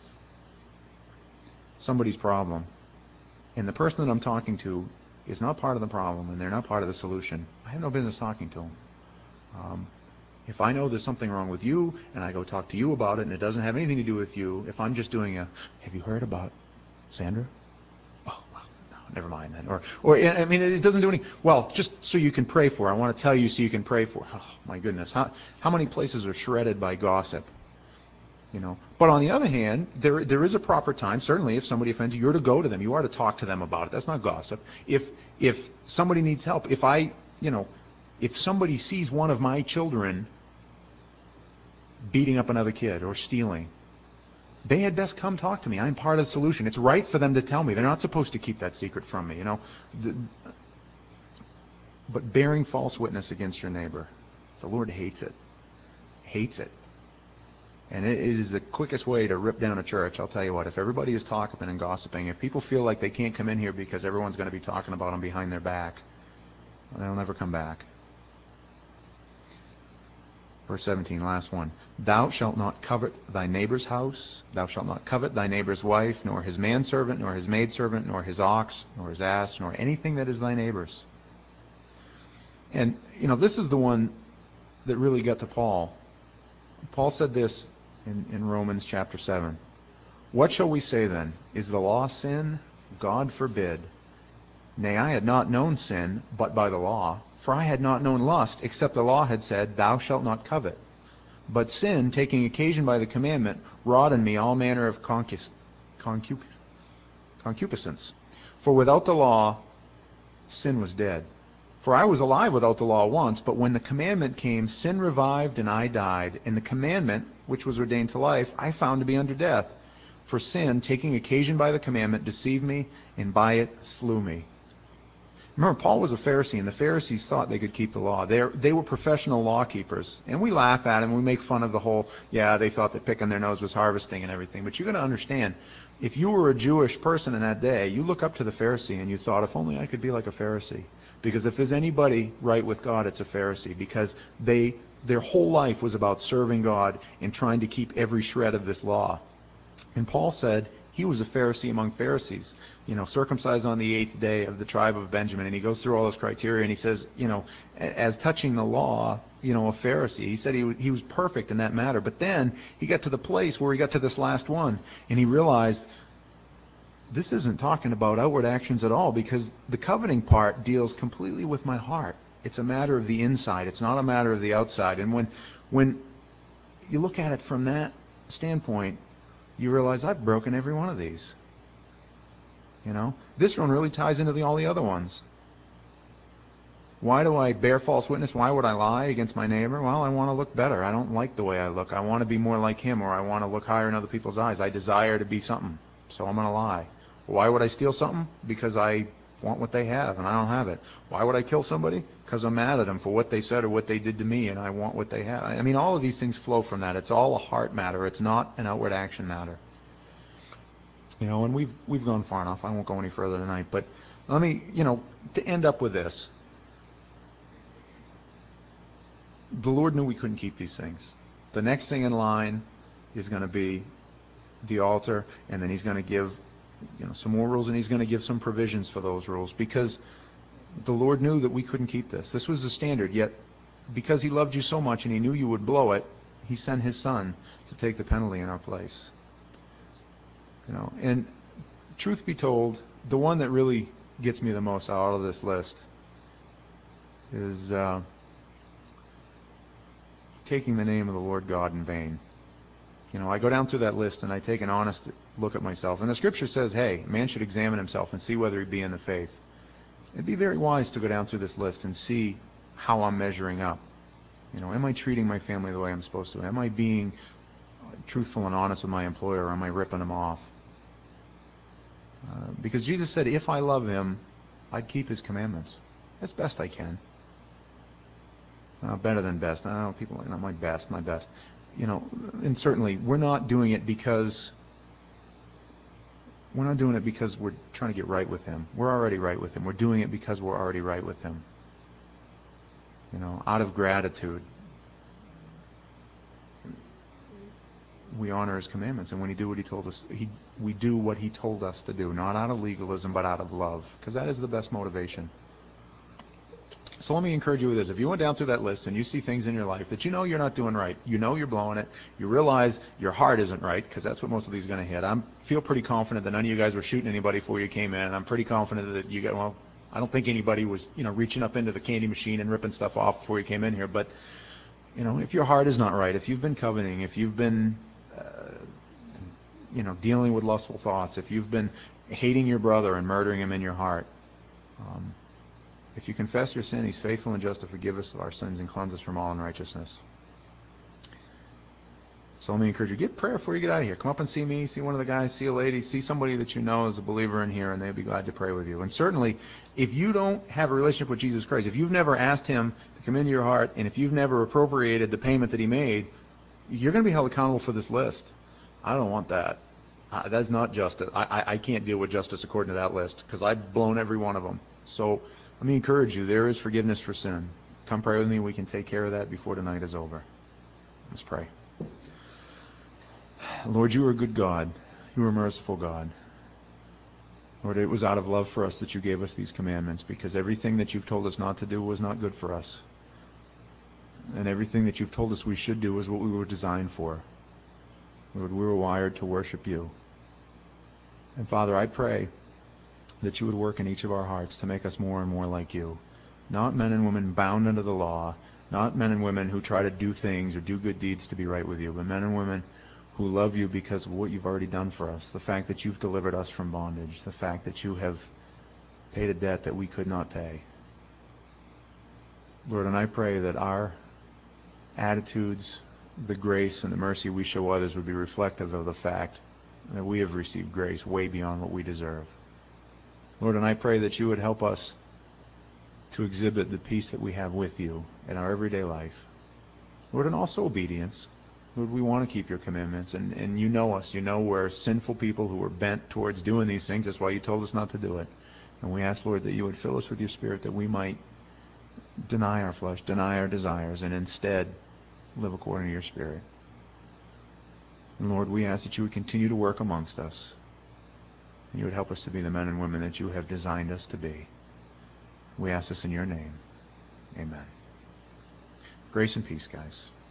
somebody's problem, and the person that I'm talking to is not part of the problem, and they're not part of the solution, I have no business talking to them. If I know there's something wrong with you, and I go talk to you about it, and it doesn't have anything to do with you, if I'm just doing have you heard about Sandra? Oh, well, no, never mind then. Or it doesn't do any, just so you can pray for her. I want to tell you so you can pray for her. Oh, my goodness. How many places are shredded by gossip? But on the other hand, there is a proper time, certainly if somebody offends you, you're to go to them. You are to talk to them about it. That's not gossip. If somebody needs help, if somebody sees one of my children beating up another kid or stealing, they had best come talk to me. I'm part of the solution. It's right for them to tell me. They're not supposed to keep that secret from me, But bearing false witness against your neighbor, the Lord hates it. Hates it. And it is the quickest way to rip down a church. I'll tell you what, if everybody is talking and gossiping, if people feel like they can't come in here because everyone's going to be talking about them behind their back, they'll never come back. Verse 17, last one. Thou shalt not covet thy neighbor's house. Thou shalt not covet thy neighbor's wife, nor his manservant, nor his maidservant, nor his ox, nor his ass, nor anything that is thy neighbor's. And, this is the one that really got to Paul. Paul said this in Romans chapter 7. What shall we say then? Is the law sin? God forbid. Nay, I had not known sin, but by the law. For I had not known lust, except the law had said, Thou shalt not covet. But sin, taking occasion by the commandment, wrought in me all manner of concupiscence. For without the law, sin was dead. For I was alive without the law once, but when the commandment came, sin revived and I died. And the commandment, which was ordained to life, I found to be under death. For sin, taking occasion by the commandment, deceived me, and by it slew me. Remember, Paul was a Pharisee, and the Pharisees thought they could keep the law. They were professional law keepers. And we laugh at them. We make fun of the whole, they thought that picking their nose was harvesting and everything. But you're going to understand, if you were a Jewish person in that day, you look up to the Pharisee and you thought, if only I could be like a Pharisee. Because if there's anybody right with God, it's a Pharisee. Because their whole life was about serving God and trying to keep every shred of this law. And Paul said he was a Pharisee among Pharisees. Circumcised on the 8th day of the tribe of Benjamin. And he goes through all those criteria and he says, as touching the law, a Pharisee. He said he was perfect in that matter. But then he got to the place where he got to this last one. And he realized, this isn't talking about outward actions at all, because the coveting part deals completely with my heart. It's a matter of the inside. It's not a matter of the outside. And when you look at it from that standpoint, you realize I've broken every one of these. This one really ties into all the other ones. Why do I bear false witness? Why would I lie against my neighbor? Well, I want to look better. I don't like the way I look. I want to be more like him, or I want to look higher in other people's eyes. I desire to be something, so I'm going to lie. Why would I steal something? Because I want what they have, and I don't have it. Why would I kill somebody? Because I'm mad at them for what they said or what they did to me, and I want what they have. I mean, all of these things flow from that. It's all a heart matter. It's not an outward action matter. And we've gone far enough. I won't go any further tonight. But let me, to end up with this. The Lord knew we couldn't keep these things. The next thing in line is going to be the altar, and then he's going to give some more rules, and he's going to give some provisions for those rules, because the Lord knew that we couldn't keep this. This was the standard, yet because he loved you so much and he knew you would blow it, he sent his son to take the penalty in our place. And truth be told, the one that really gets me the most out of this list is taking the name of the Lord God in vain. I go down through that list and I take an honest look at myself. And the scripture says, hey, man should examine himself and see whether he be in the faith. It'd be very wise to go down through this list and see how I'm measuring up. Am I treating my family the way I'm supposed to? Am I being truthful and honest with my employer, or am I ripping him off? Because Jesus said, if I love him, I'd keep his commandments. As best I can. Better than best. I know people my best. And certainly we're not doing it because we're trying to get right with him. We're already right with him. We're doing it because we're already right with him. Out of gratitude, we honor his commandments, and when we do what he told us, we do what he told us to do, not out of legalism, but out of love, because that is the best motivation. So let me encourage you with this. If you went down through that list and you see things in your life that you're not doing right, you're blowing it, you realize your heart isn't right, because that's what most of these are going to hit. I feel pretty confident that none of you guys were shooting anybody before you came in, and I'm pretty confident that I don't think anybody was, reaching up into the candy machine and ripping stuff off before you came in here. But, if your heart is not right, if you've been coveting, if you've been, dealing with lustful thoughts, if you've been hating your brother and murdering him in your heart, if you confess your sin, he's faithful and just to forgive us of our sins and cleanse us from all unrighteousness. So let me encourage you, get prayer before you get out of here. Come up and see me, see one of the guys, see a lady, see somebody that you know is a believer in here, and they'd be glad to pray with you. And certainly, if you don't have a relationship with Jesus Christ, if you've never asked him to come into your heart, and if you've never appropriated the payment that he made, you're going to be held accountable for this list. I don't want that. That's not justice. I can't deal with justice according to that list because I've blown every one of them. So let me encourage you. There is forgiveness for sin. Come pray with me. We can take care of that before tonight is over. Let's pray. Lord, you are a good God. You are a merciful God. Lord, it was out of love for us that you gave us these commandments, because everything that you've told us not to do was not good for us. And everything that you've told us we should do is what we were designed for. Lord, we were wired to worship you. And Father, I pray that you would work in each of our hearts to make us more and more like you. Not men and women bound under the law, not men and women who try to do things or do good deeds to be right with you, but men and women who love you because of what you've already done for us, the fact that you've delivered us from bondage, the fact that you have paid a debt that we could not pay. Lord, and I pray that our attitudes, the grace and the mercy we show others would be reflective of the fact that we have received grace way beyond what we deserve. Lord, and I pray that you would help us to exhibit the peace that we have with you in our everyday life. Lord, and also obedience. Lord, we want to keep your commandments, and you know us. You know we're sinful people who are bent towards doing these things. That's why you told us not to do it. And we ask, Lord, that you would fill us with your Spirit, that we might deny our flesh, deny our desires, and instead live according to your Spirit. And Lord, we ask that you would continue to work amongst us. And you would help us to be the men and women that you have designed us to be. We ask this in your name. Amen. Grace and peace, guys.